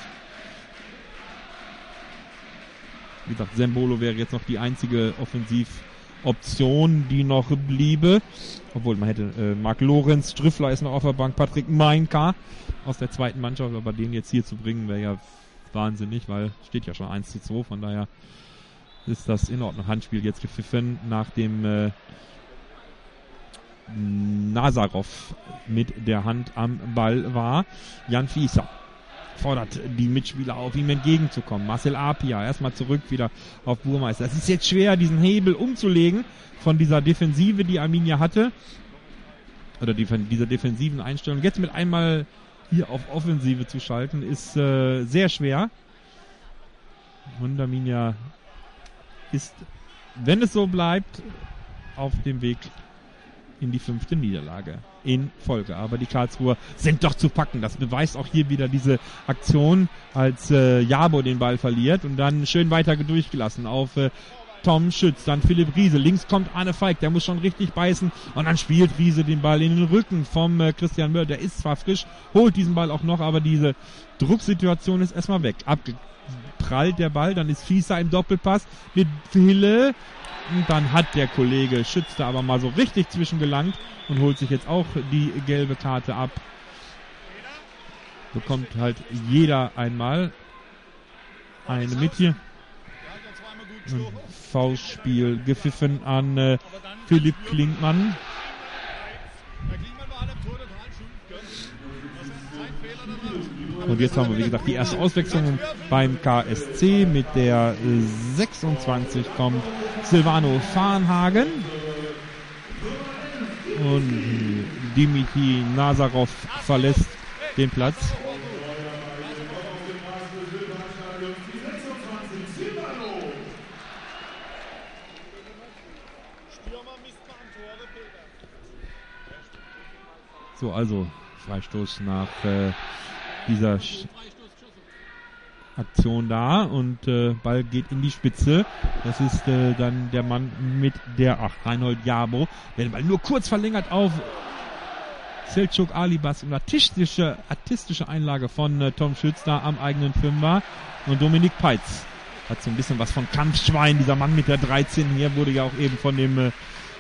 Wie gesagt, Sembolo wäre jetzt noch die einzige Offensivoption, die noch bliebe. Obwohl, man hätte äh, Marc Lorenz, Striffler ist noch auf der Bank, Patrick Meinka aus der zweiten Mannschaft. Aber den jetzt hier zu bringen, wäre ja wahnsinnig, weil steht ja schon eins zu zwei. Von daher ist das in Ordnung. Handspiel jetzt gepfiffen nach dem äh, Nazarov mit der Hand am Ball war. Jan Fieser fordert die Mitspieler auf, ihm entgegenzukommen. Marcel Apia erstmal zurück wieder auf Burmeister. Es ist jetzt schwer, diesen Hebel umzulegen von dieser Defensive, die Arminia hatte. Oder die, von dieser defensiven Einstellung. Jetzt mit einmal hier auf Offensive zu schalten, ist äh, sehr schwer. Und Arminia ist, wenn es so bleibt, auf dem Weg in die fünfte Niederlage in Folge. Aber die Karlsruher sind doch zu packen. Das beweist auch hier wieder diese Aktion, als äh, Jabo den Ball verliert und dann schön weiter durchgelassen auf äh, Tom Schütz. Dann Philipp Riese. Links kommt Arne Feig. Der muss schon richtig beißen. Und dann spielt Riese den Ball in den Rücken vom äh, Christian Möller. Der ist zwar frisch, holt diesen Ball auch noch, aber diese Drucksituation ist erstmal weg. Abgeprallt der Ball. Dann ist Fieser im Doppelpass mit Hille. Und dann hat der Kollege Schütz da aber mal so richtig zwischengelangt und holt sich jetzt auch die gelbe Karte ab. Bekommt halt jeder einmal eine mit hier. Foulspiel gepfiffen an äh, Philipp Klinkmann. Und jetzt haben wir, wie gesagt, die erste Auswechslung beim K S C. Mit der sechsundzwanzig kommt Silvano Farnhagen. Und Dimitri Nazarov verlässt den Platz. So, also Freistoß nach äh, dieser Sch- Aktion da und äh, Ball geht in die Spitze. Das ist äh, dann der Mann mit der acht, Reinhold Jabo, der den Ball nur kurz verlängert auf Selçuk Alibas und artistische, artistische Einlage von äh, Tom Schütz da am eigenen Fünfer. Und Dominik Peitz hat so ein bisschen was von Kampfschwein. Dieser Mann mit der dreizehn hier wurde ja auch eben von dem äh,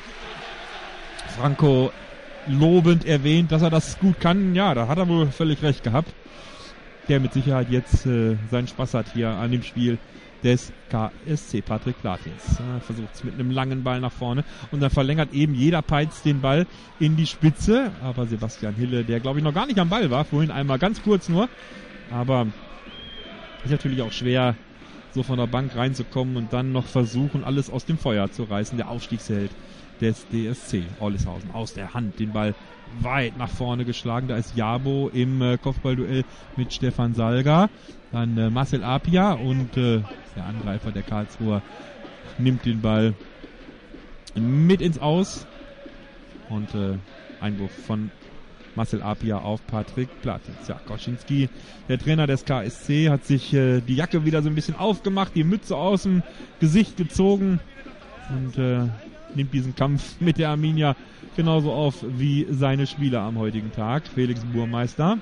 Franco lobend erwähnt, dass er das gut kann. Ja, da hat er wohl völlig recht gehabt. Der mit Sicherheit jetzt äh, seinen Spaß hat hier an dem Spiel des K S C. Patrick Platins äh, versucht es mit einem langen Ball nach vorne und dann verlängert eben jeder Peitz den Ball in die Spitze, aber Sebastian Hille, der glaube ich noch gar nicht am Ball war, vorhin einmal ganz kurz nur, aber ist natürlich auch schwer, so von der Bank reinzukommen und dann noch versuchen, alles aus dem Feuer zu reißen. Der Aufstiegsheld des D S C, Oerleshausen, aus der Hand den Ball weit nach vorne geschlagen. Da ist Jabo im äh, Kopfballduell mit Stefan Salga. Dann äh, Marcel Apia und äh, der Angreifer der Karlsruher nimmt den Ball mit ins Aus. Und äh, Einwurf von Marcel Apia auf Patrick Platins. Ja, Koschinski, der Trainer des K S C, hat sich äh, die Jacke wieder so ein bisschen aufgemacht, die Mütze aus dem Gesicht gezogen und äh, nimmt diesen Kampf mit der Arminia genauso auf wie seine Spieler am heutigen Tag. Felix Burmeister.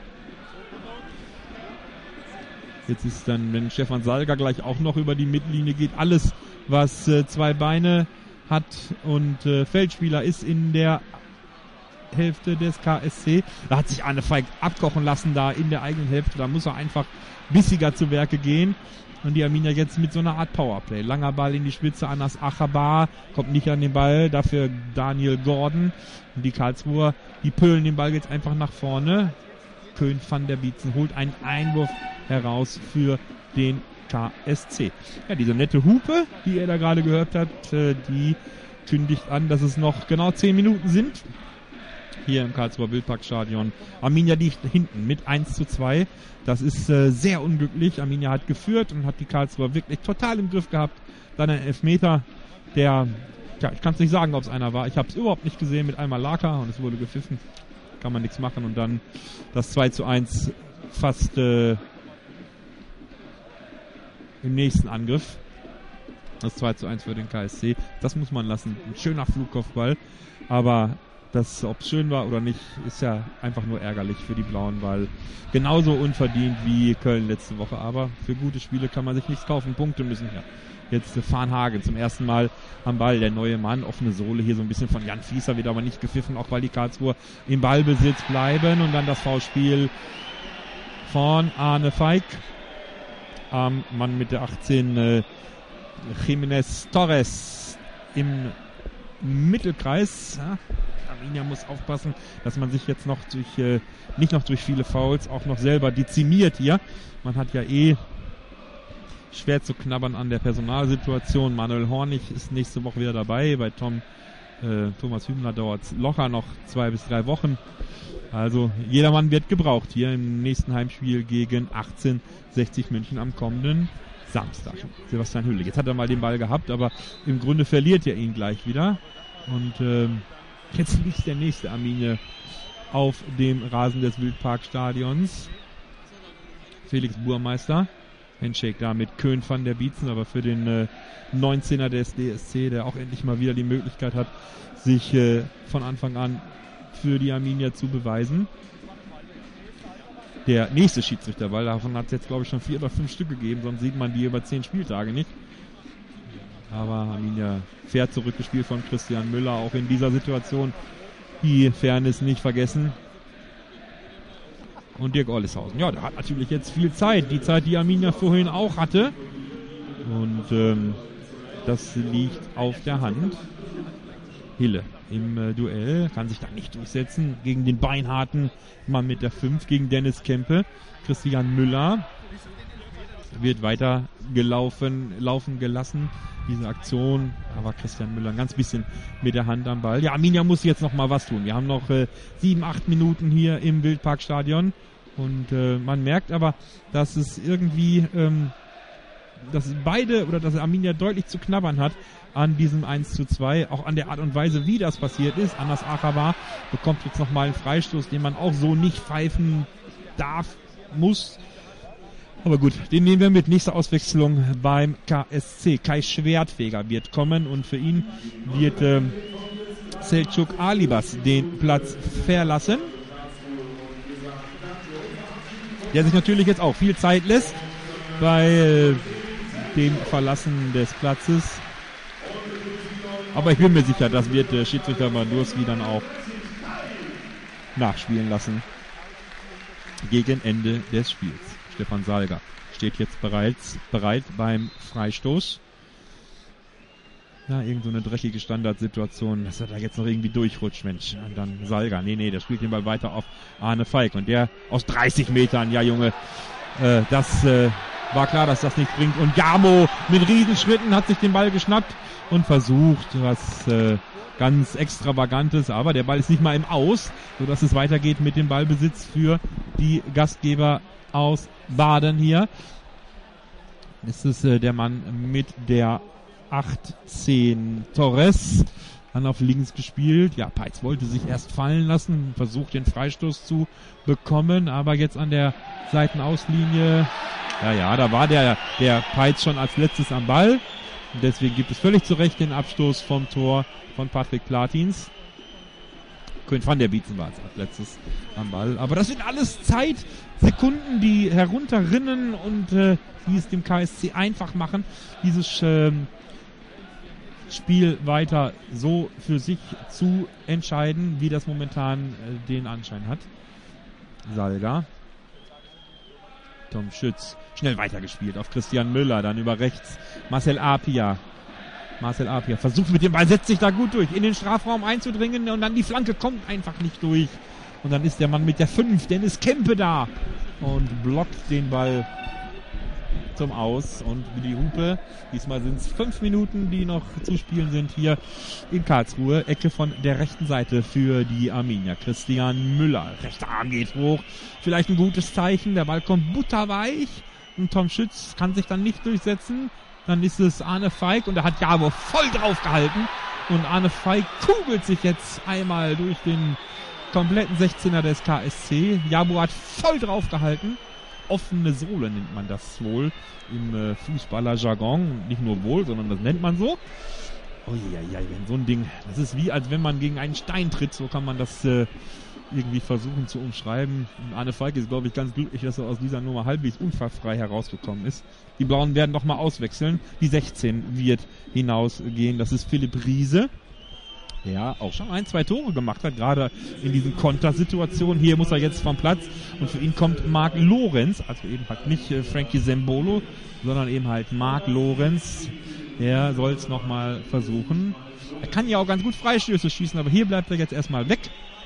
Jetzt ist dann, wenn Stefan Salga gleich auch noch über die Mittellinie geht, alles, was äh, zwei Beine hat und äh, Feldspieler ist in der Hälfte des K S C. Da hat sich Arne Feig abkochen lassen da in der eigenen Hälfte. Da muss er einfach bissiger zu Werke gehen. Und die Arminia jetzt mit so einer Art Powerplay. Langer Ball in die Spitze, Anas Achabar kommt nicht an den Ball, dafür Daniel Gordon. Und die Karlsruher, die pölen den Ball jetzt einfach nach vorne. Köhn van der Bietzen holt einen Einwurf heraus für den K S C. Ja, diese nette Hupe, die ihr da gerade gehört habt, die kündigt an, dass es noch genau zehn Minuten sind. Hier im Karlsruher Wildparkstadion. Arminia liegt hinten mit eins zu zwei. Das ist äh, sehr unglücklich. Arminia hat geführt und hat die Karlsruher wirklich total im Griff gehabt. Dann ein Elfmeter, der, ja, ich kann es nicht sagen, ob es einer war. Ich habe es überhaupt nicht gesehen mit einmal Laka und es wurde gepfiffen. Kann man nichts machen. Und dann das zwei zu eins fast äh, im nächsten Angriff. Das zwei zu eins für den K S C. Das muss man lassen. Ein schöner Flugkopfball. Aber das, ob es schön war oder nicht, ist ja einfach nur ärgerlich für die Blauen, weil genauso unverdient wie Köln letzte Woche. Aber für gute Spiele kann man sich nichts kaufen. Punkte müssen her. Jetzt Farnhagen zum ersten Mal am Ball. Der neue Mann, offene Sohle hier so ein bisschen von Jan Fieser, wird aber nicht gepfiffen, auch weil die Karlsruher im Ballbesitz bleiben. Und dann das Foulspiel von Arne Feig. Am Mann mit der achtzehn, äh, Jiménez Torres im Mittelkreis. Ja. Arminia muss aufpassen, dass man sich jetzt noch durch, äh, nicht noch durch viele Fouls auch noch selber dezimiert hier. Man hat ja eh schwer zu knabbern an der Personalsituation. Manuel Hornig ist nächste Woche wieder dabei. Bei Tom, äh, Thomas Hübner dauert es locker noch zwei bis drei Wochen. Also jedermann wird gebraucht hier im nächsten Heimspiel gegen achtzehnhundertsechzig München am kommenden Samstag. Sebastian Hülle. Jetzt hat er mal den Ball gehabt, aber im Grunde verliert er ihn gleich wieder. Und ähm, jetzt liegt der nächste Arminia auf dem Rasen des Wildparkstadions. Felix Burmeister. Handshake da mit Köhn van der Bietzen, aber für den äh, neunzehner des D S C, der auch endlich mal wieder die Möglichkeit hat, sich äh, von Anfang an für die Arminia zu beweisen. Der nächste Schiedsrichterball, davon hat es jetzt glaube ich schon vier oder fünf Stück gegeben, sonst sieht man die über zehn Spieltage nicht. Aber Arminia fair zurückgespielt von Christian Müller, auch in dieser Situation die Fairness nicht vergessen. Und Dirk Olleshausen, ja, der hat natürlich jetzt viel Zeit, die Zeit, die Arminia vorhin auch hatte. Und ähm, das liegt auf der Hand. Hille im äh, Duell, kann sich da nicht durchsetzen gegen den beinharten Mann mit der fünf, gegen Dennis Kempe. Christian Müller wird weiter gelaufen, laufen gelassen. Diese Aktion, da war Christian Müller ein ganz bisschen mit der Hand am Ball. Ja, Arminia muss jetzt noch mal was tun. Wir haben noch äh, sieben, acht Minuten hier im Wildparkstadion und äh, man merkt aber, dass es irgendwie, ähm, dass beide oder dass Arminia deutlich zu knabbern hat an diesem eins zu zwei, auch an der Art und Weise, wie das passiert ist. Anas Achabar bekommt jetzt noch mal einen Freistoß, den man auch so nicht pfeifen darf, muss. Aber gut, den nehmen wir mit. Nächste Auswechslung beim K S C. Kai Schwertfeger wird kommen und für ihn wird ähm, Selçuk Alibas den Platz verlassen. Der sich natürlich jetzt auch viel Zeit lässt bei äh, dem Verlassen des Platzes. Aber ich bin mir sicher, das wird der Schiedsrichter Bandurski dann auch nachspielen lassen gegen Ende des Spiels. Stefan Salga steht jetzt bereits bereit beim Freistoß. Ja, irgend so eine dreckige Standardsituation, dass er da jetzt noch irgendwie durchrutscht, Mensch. Und dann Salga, nee, nee, der spielt den Ball weiter auf Arne Feig. Und der aus dreißig Metern, ja Junge, äh, das äh, war klar, dass das nicht bringt. Und Gamo mit Riesenschritten hat sich den Ball geschnappt und versucht, was äh, ganz Extravagantes, aber der Ball ist nicht mal im Aus, sodass es weitergeht mit dem Ballbesitz für die Gastgeber aus Baden hier. Das ist äh, der Mann mit der achtzehn Torres. Dann auf links gespielt. Ja, Peitz wollte sich erst fallen lassen, versucht den Freistoß zu bekommen, aber jetzt an der Seitenauslinie, ja, ja, da war der, der Peitz schon als letztes am Ball. Und deswegen gibt es völlig zu Recht den Abstoß vom Tor von Patrick Platins. Köhn van der Bietzen war es als letztes am Ball. Aber das sind alles Zeitsekunden, die herunterrinnen und äh, die es dem K S C einfach machen, dieses ähm, Spiel weiter so für sich zu entscheiden, wie das momentan äh, den Anschein hat. Salga. Tom Schütz. Schnell weitergespielt auf Christian Müller, dann über rechts Marcel Apia. Marcel Apia versucht mit dem Ball, setzt sich da gut durch, in den Strafraum einzudringen und dann die Flanke kommt einfach nicht durch. Und dann ist der Mann mit der fünf, Dennis Kempe, da und blockt den Ball zum Aus und die Hupe. Diesmal sind es fünf Minuten, die noch zu spielen sind hier in Karlsruhe. Ecke von der rechten Seite für die Arminia. Christian Müller, rechter Arm geht hoch. Vielleicht ein gutes Zeichen. Der Ball kommt butterweich und Tom Schütz kann sich dann nicht durchsetzen. Dann ist es Arne Feig und da hat Jabo voll drauf gehalten. Und Arne Feig kugelt sich jetzt einmal durch den kompletten sechzehner des K S C. Jabo hat voll drauf gehalten. Offene Sohle nennt man das wohl im äh, Fußballerjargon. Nicht nur wohl, sondern das nennt man so. Oh ja, ja, wenn so ein Ding, das ist wie, als wenn man gegen einen Stein tritt. So kann man das äh, irgendwie versuchen zu umschreiben. Und Arne Feig ist, glaube ich, ganz glücklich, dass er aus dieser Nummer halbwegs unfallfrei herausgekommen ist. Die Blauen werden nochmal auswechseln. Die sechzehn wird hinausgehen. Das ist Philipp Riese, der auch schon ein, zwei Tore gemacht hat, gerade in diesen Kontersituationen. Hier muss er jetzt vom Platz und für ihn kommt Marc Lorenz, also eben halt nicht äh, Frankie Sembolo, sondern eben halt Marc Lorenz. Der soll es nochmal versuchen. Er kann ja auch ganz gut Freistöße schießen, aber hier bleibt er jetzt erstmal weg.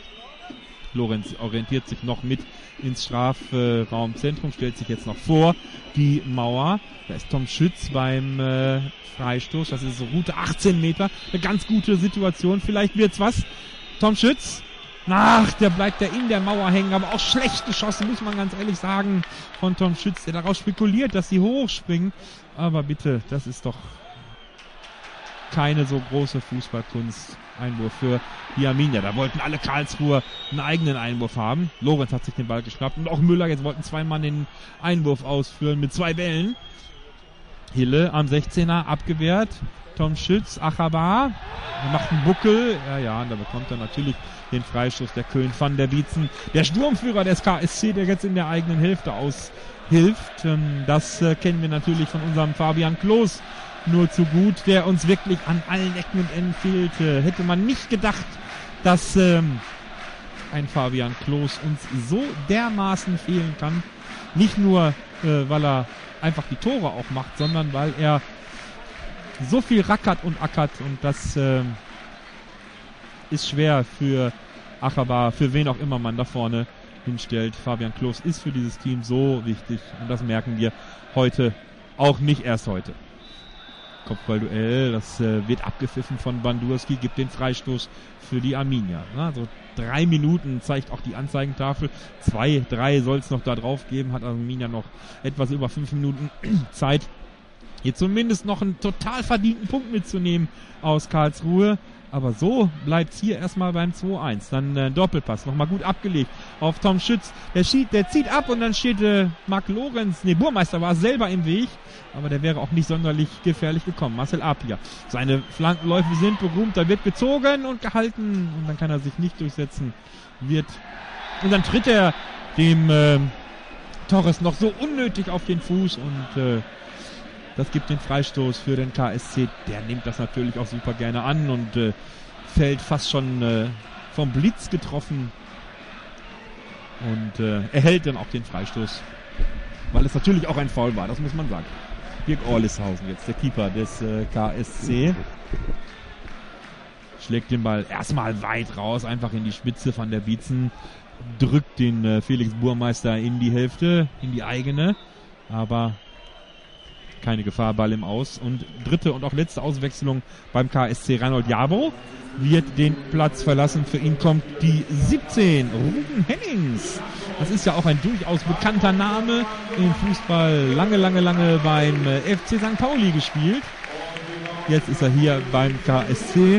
Lorenz orientiert sich noch mit ins Strafraumzentrum, stellt sich jetzt noch vor die Mauer. Da ist Tom Schütz beim äh, Freistoß. Das ist so Route achtzehn Meter. Eine ganz gute Situation. Vielleicht wird's was. Tom Schütz. Ach, der bleibt ja in der Mauer hängen. Aber auch schlecht geschossen, muss man ganz ehrlich sagen, von Tom Schütz, der darauf spekuliert, dass sie hochspringen. Aber bitte, das ist doch keine so große Fußballkunst. Einwurf für die Arminia. Da wollten alle Karlsruher einen eigenen Einwurf haben. Lorenz hat sich den Ball geschnappt und auch Müller. Jetzt wollten zwei Mann den Einwurf ausführen mit zwei Bällen. Hille am sechzehner abgewehrt. Tom Schütz, Achabar. Er macht einen Buckel. Ja, ja, und da bekommt er natürlich den Freistoß der Köhn van der Bietzen. Der Sturmführer des K S C, der jetzt in der eigenen Hälfte aushilft. Das kennen wir natürlich von unserem Fabian Klos nur zu gut, der uns wirklich an allen Ecken und Enden fehlte. Hätte man nicht gedacht, dass ähm, ein Fabian Klos uns so dermaßen fehlen kann. Nicht nur, äh, weil er einfach die Tore auch macht, sondern weil er so viel rackert und ackert und das ähm, ist schwer für Achabar, für wen auch immer man da vorne hinstellt. Fabian Klos ist für dieses Team so wichtig und das merken wir heute auch nicht erst heute. Kopfballduell, das äh, wird abgepfiffen von Bandurski, gibt den Freistoß für die Arminia. Na, so drei Minuten zeigt auch die Anzeigentafel. Zwei, drei soll es noch da drauf geben, hat Arminia noch etwas über fünf Minuten Zeit, hier zumindest noch einen total verdienten Punkt mitzunehmen aus Karlsruhe. Aber so bleibt es hier erstmal beim zwei eins. Dann äh, Doppelpass, nochmal gut abgelegt auf Tom Schütz. Der, schiebt, der zieht ab und dann steht äh, Marc Lorenz, ne, Burmeister war selber im Weg. Aber der wäre auch nicht sonderlich gefährlich gekommen. Marcel Apia. Seine Flankenläufe sind berühmt, da wird gezogen und gehalten. Und dann kann er sich nicht durchsetzen. Wird und dann tritt er dem äh, Torres noch so unnötig auf den Fuß und äh, das gibt den Freistoß für den K S C. Der nimmt das natürlich auch super gerne an und äh, fällt fast schon äh, vom Blitz getroffen und äh, erhält dann auch den Freistoß, weil es natürlich auch ein Foul war, das muss man sagen. Dirk Orlishausen jetzt, der Keeper des äh, K S C. Schlägt den Ball erstmal weit raus, einfach in die Spitze von der Bietzen. Drückt den äh, Felix Burmeister in die Hälfte, in die eigene. Aber keine Gefahr, Ball im Aus. Und dritte und auch letzte Auswechslung beim K S C. Reinhold Jabo wird den Platz verlassen. Für ihn kommt die siebzehn, Ruben Hennings. Das ist ja auch ein durchaus bekannter Name im Fußball. Lange, lange, lange beim F C Sankt Pauli gespielt. Jetzt ist er hier beim K S C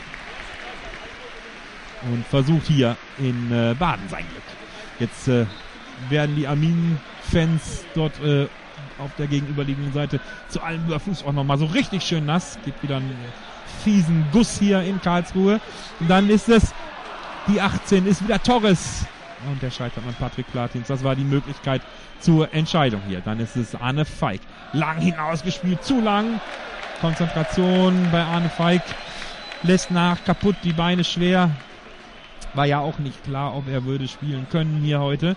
und versucht hier in äh, Baden sein Glück. Jetzt äh, werden die Arminen-Fans dort äh, auf der gegenüberliegenden Seite zu allem Überfuß auch nochmal so richtig schön nass. Gibt wieder einen fiesen Guss hier in Karlsruhe. Und dann ist es die achtzehn, ist wieder Torres. Und der scheitert an Patrick Platins. Das war die Möglichkeit zur Entscheidung hier. Dann ist es Arne Feig. Lang hinausgespielt, zu lang. Konzentration bei Arne Feig. Lässt nach, kaputt, die Beine schwer. War ja auch nicht klar, ob er würde spielen können hier heute.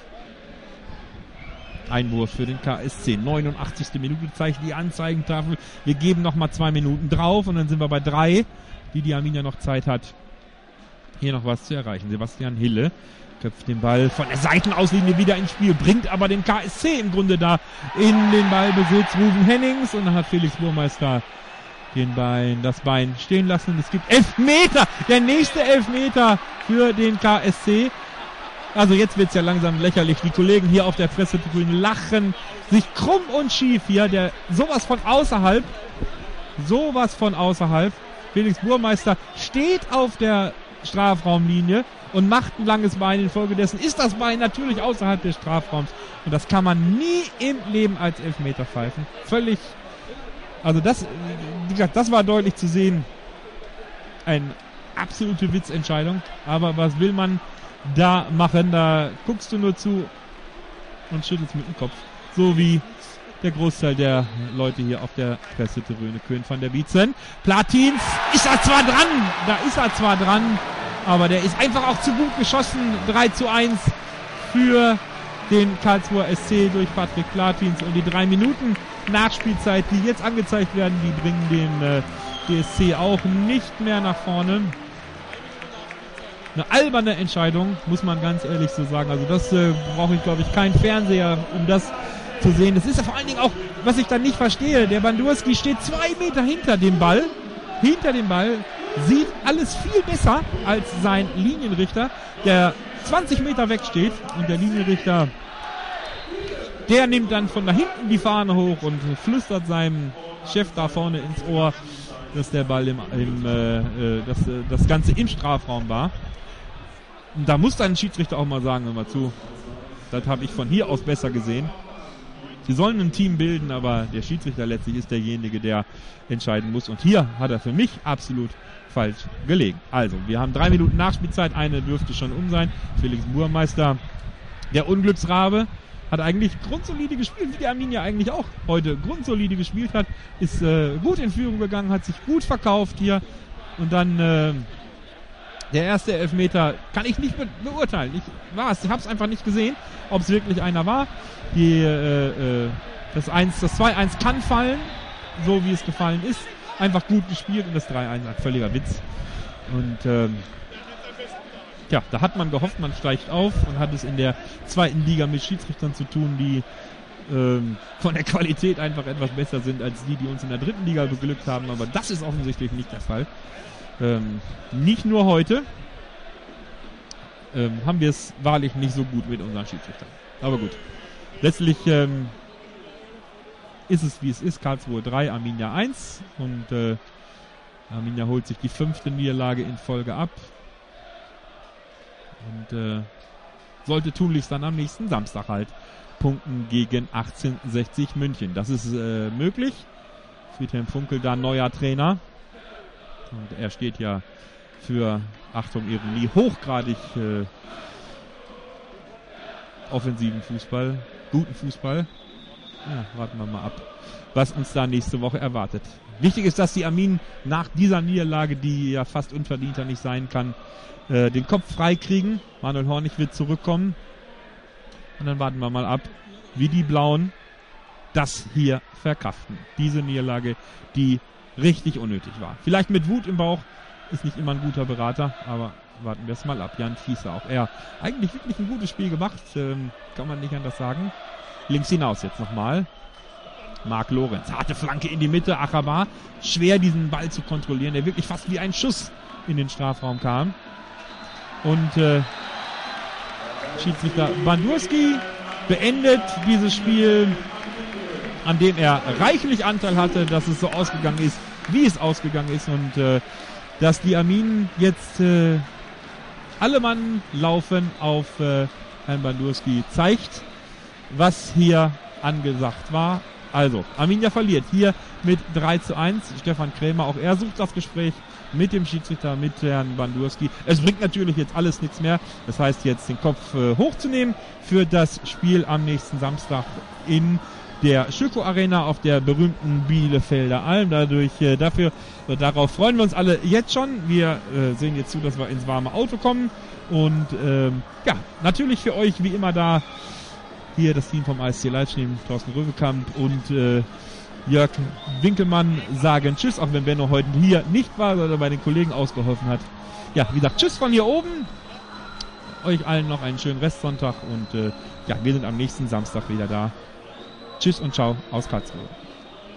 Einwurf für den K S C. neunundachtzigste Minute zeigt die Anzeigentafel. Wir geben nochmal zwei Minuten drauf und dann sind wir bei drei, die die Arminia noch Zeit hat, hier noch was zu erreichen. Sebastian Hille köpft den Ball von der Seitenauslinie wieder ins Spiel, bringt aber den K S C im Grunde da in den Ballbesitz. Ruben Hennings, und dann hat Felix Burmeister den Bein, das Bein stehen lassen. Es gibt Elfmeter, der nächste Elfmeter für den K S C. Also jetzt wird's ja langsam lächerlich. Die Kollegen hier auf der Pressetribüne lachen sich krumm und schief hier. Der sowas von außerhalb, sowas von außerhalb. Felix Burmeister steht auf der Strafraumlinie und macht ein langes Bein. Infolgedessen ist das Bein natürlich außerhalb des Strafraums. Und das kann man nie im Leben als Elfmeter pfeifen. Völlig, also das, wie gesagt, das war deutlich zu sehen. Eine absolute Witzentscheidung. Aber was will man da machen? Da guckst du nur zu und schüttelst mit dem Kopf. So wie der Großteil der Leute hier auf der Pressetribüne. Köhn van der Bietzen. Platins ist er zwar dran, da ist er zwar dran, aber der ist einfach auch zu gut geschossen. drei zu eins für den Karlsruher S C durch Patrick Platins. Und die drei Minuten Nachspielzeit, die jetzt angezeigt werden, die bringen den äh, D S C auch nicht mehr nach vorne. Eine alberne Entscheidung, muss man ganz ehrlich so sagen. Also das äh, brauche ich, glaube ich, keinen Fernseher, um das zu sehen. Das ist ja vor allen Dingen auch, was ich dann nicht verstehe. Der Bandurski steht zwei Meter hinter dem Ball. Hinter dem Ball. Sieht alles viel besser als sein Linienrichter, der zwanzig Meter weg steht. Und der Linienrichter, der nimmt dann von da hinten die Fahne hoch und flüstert seinem Chef da vorne ins Ohr, dass der Ball im, im äh, äh, dass, äh, das Ganze im Strafraum war. Und da muss dann ein Schiedsrichter auch mal sagen, hör mal zu, das habe ich von hier aus besser gesehen. Sie sollen ein Team bilden, aber der Schiedsrichter letztlich ist derjenige, der entscheiden muss. Und hier hat er für mich absolut falsch gelegen. Also, wir haben drei Minuten Nachspielzeit, eine dürfte schon um sein. Felix Burmeister, der Unglücksrabe, hat eigentlich grundsolide gespielt, wie die Arminia eigentlich auch heute grundsolide gespielt hat. Ist äh, gut in Führung gegangen, hat sich gut verkauft hier. Und dann äh, der erste Elfmeter kann ich nicht be- beurteilen. Ich war's, ich habe es einfach nicht gesehen, ob es wirklich einer war. Die, äh, äh, das eins, das zwei eins kann fallen, so wie es gefallen ist. Einfach gut gespielt, und das drei eins ein völliger Witz. Und ähm, ja, da hat man gehofft, man steigt auf und hat es in der zweiten Liga mit Schiedsrichtern zu tun, die ähm, von der Qualität einfach etwas besser sind als die, die uns in der dritten Liga beglückt haben. Aber das ist offensichtlich nicht der Fall. Ähm, nicht nur heute ähm, haben wir es wahrlich nicht so gut mit unseren Schiedsrichtern. Aber gut. Letztlich ähm, ist es, wie es ist. Karlsruhe drei, Arminia eins. Und äh, Arminia holt sich die fünfte Niederlage in Folge ab. Und äh, sollte tunlichst dann am nächsten Samstag halt punkten gegen achtzehnhundertsechzig München. Das ist äh, möglich. Friedhelm Funkel, da neuer Trainer. Und er steht ja für, Achtung, Ironie, hochgradig äh, offensiven Fußball, guten Fußball. Ja, warten wir mal ab, was uns da nächste Woche erwartet. Wichtig ist, dass die Arminen nach dieser Niederlage, die ja fast unverdienter nicht sein kann, äh, den Kopf frei kriegen. Manuel Hornig wird zurückkommen. Und dann warten wir mal ab, wie die Blauen das hier verkraften. Diese Niederlage, die richtig unnötig war. Vielleicht mit Wut im Bauch, ist nicht immer ein guter Berater, aber warten wir es mal ab. Jan Fieser, auch er eigentlich wirklich ein gutes Spiel gemacht, ähm, kann man nicht anders sagen. Links hinaus jetzt nochmal. Marc Lorenz, harte Flanke in die Mitte, Achabar, schwer diesen Ball zu kontrollieren, der wirklich fast wie ein Schuss in den Strafraum kam. Und äh, Schiedsrichter Bandurski beendet dieses Spiel, an dem er reichlich Anteil hatte, dass es so ausgegangen ist, wie es ausgegangen ist, und äh, dass die Arminen jetzt äh, alle Mann laufen auf äh, Herrn Bandurski, zeigt, was hier angesagt war. Also, Arminia verliert hier mit drei zu eins. Stefan Krämer, auch er sucht das Gespräch mit dem Schiedsrichter, mit Herrn Bandurski. Es bringt natürlich jetzt alles nichts mehr. Das heißt, jetzt den Kopf äh, hochzunehmen für das Spiel am nächsten Samstag in der Schöko Arena auf der berühmten Bielefelder Alm. Dadurch, äh, dafür, äh, darauf freuen wir uns alle jetzt schon. Wir äh, sehen jetzt zu, dass wir ins warme Auto kommen. Und ähm, ja, natürlich für euch wie immer da hier das Team vom A S C Leitschnee, Thorsten Röwekamp und äh, Jörg Winkelmann sagen Tschüss, auch wenn Benno heute hier nicht war, sondern bei den Kollegen ausgeholfen hat. Ja, wie gesagt, Tschüss von hier oben. Euch allen noch einen schönen Restsonntag und äh, ja, wir sind am nächsten Samstag wieder da. Tschüss und ciao aus Karlsruhe.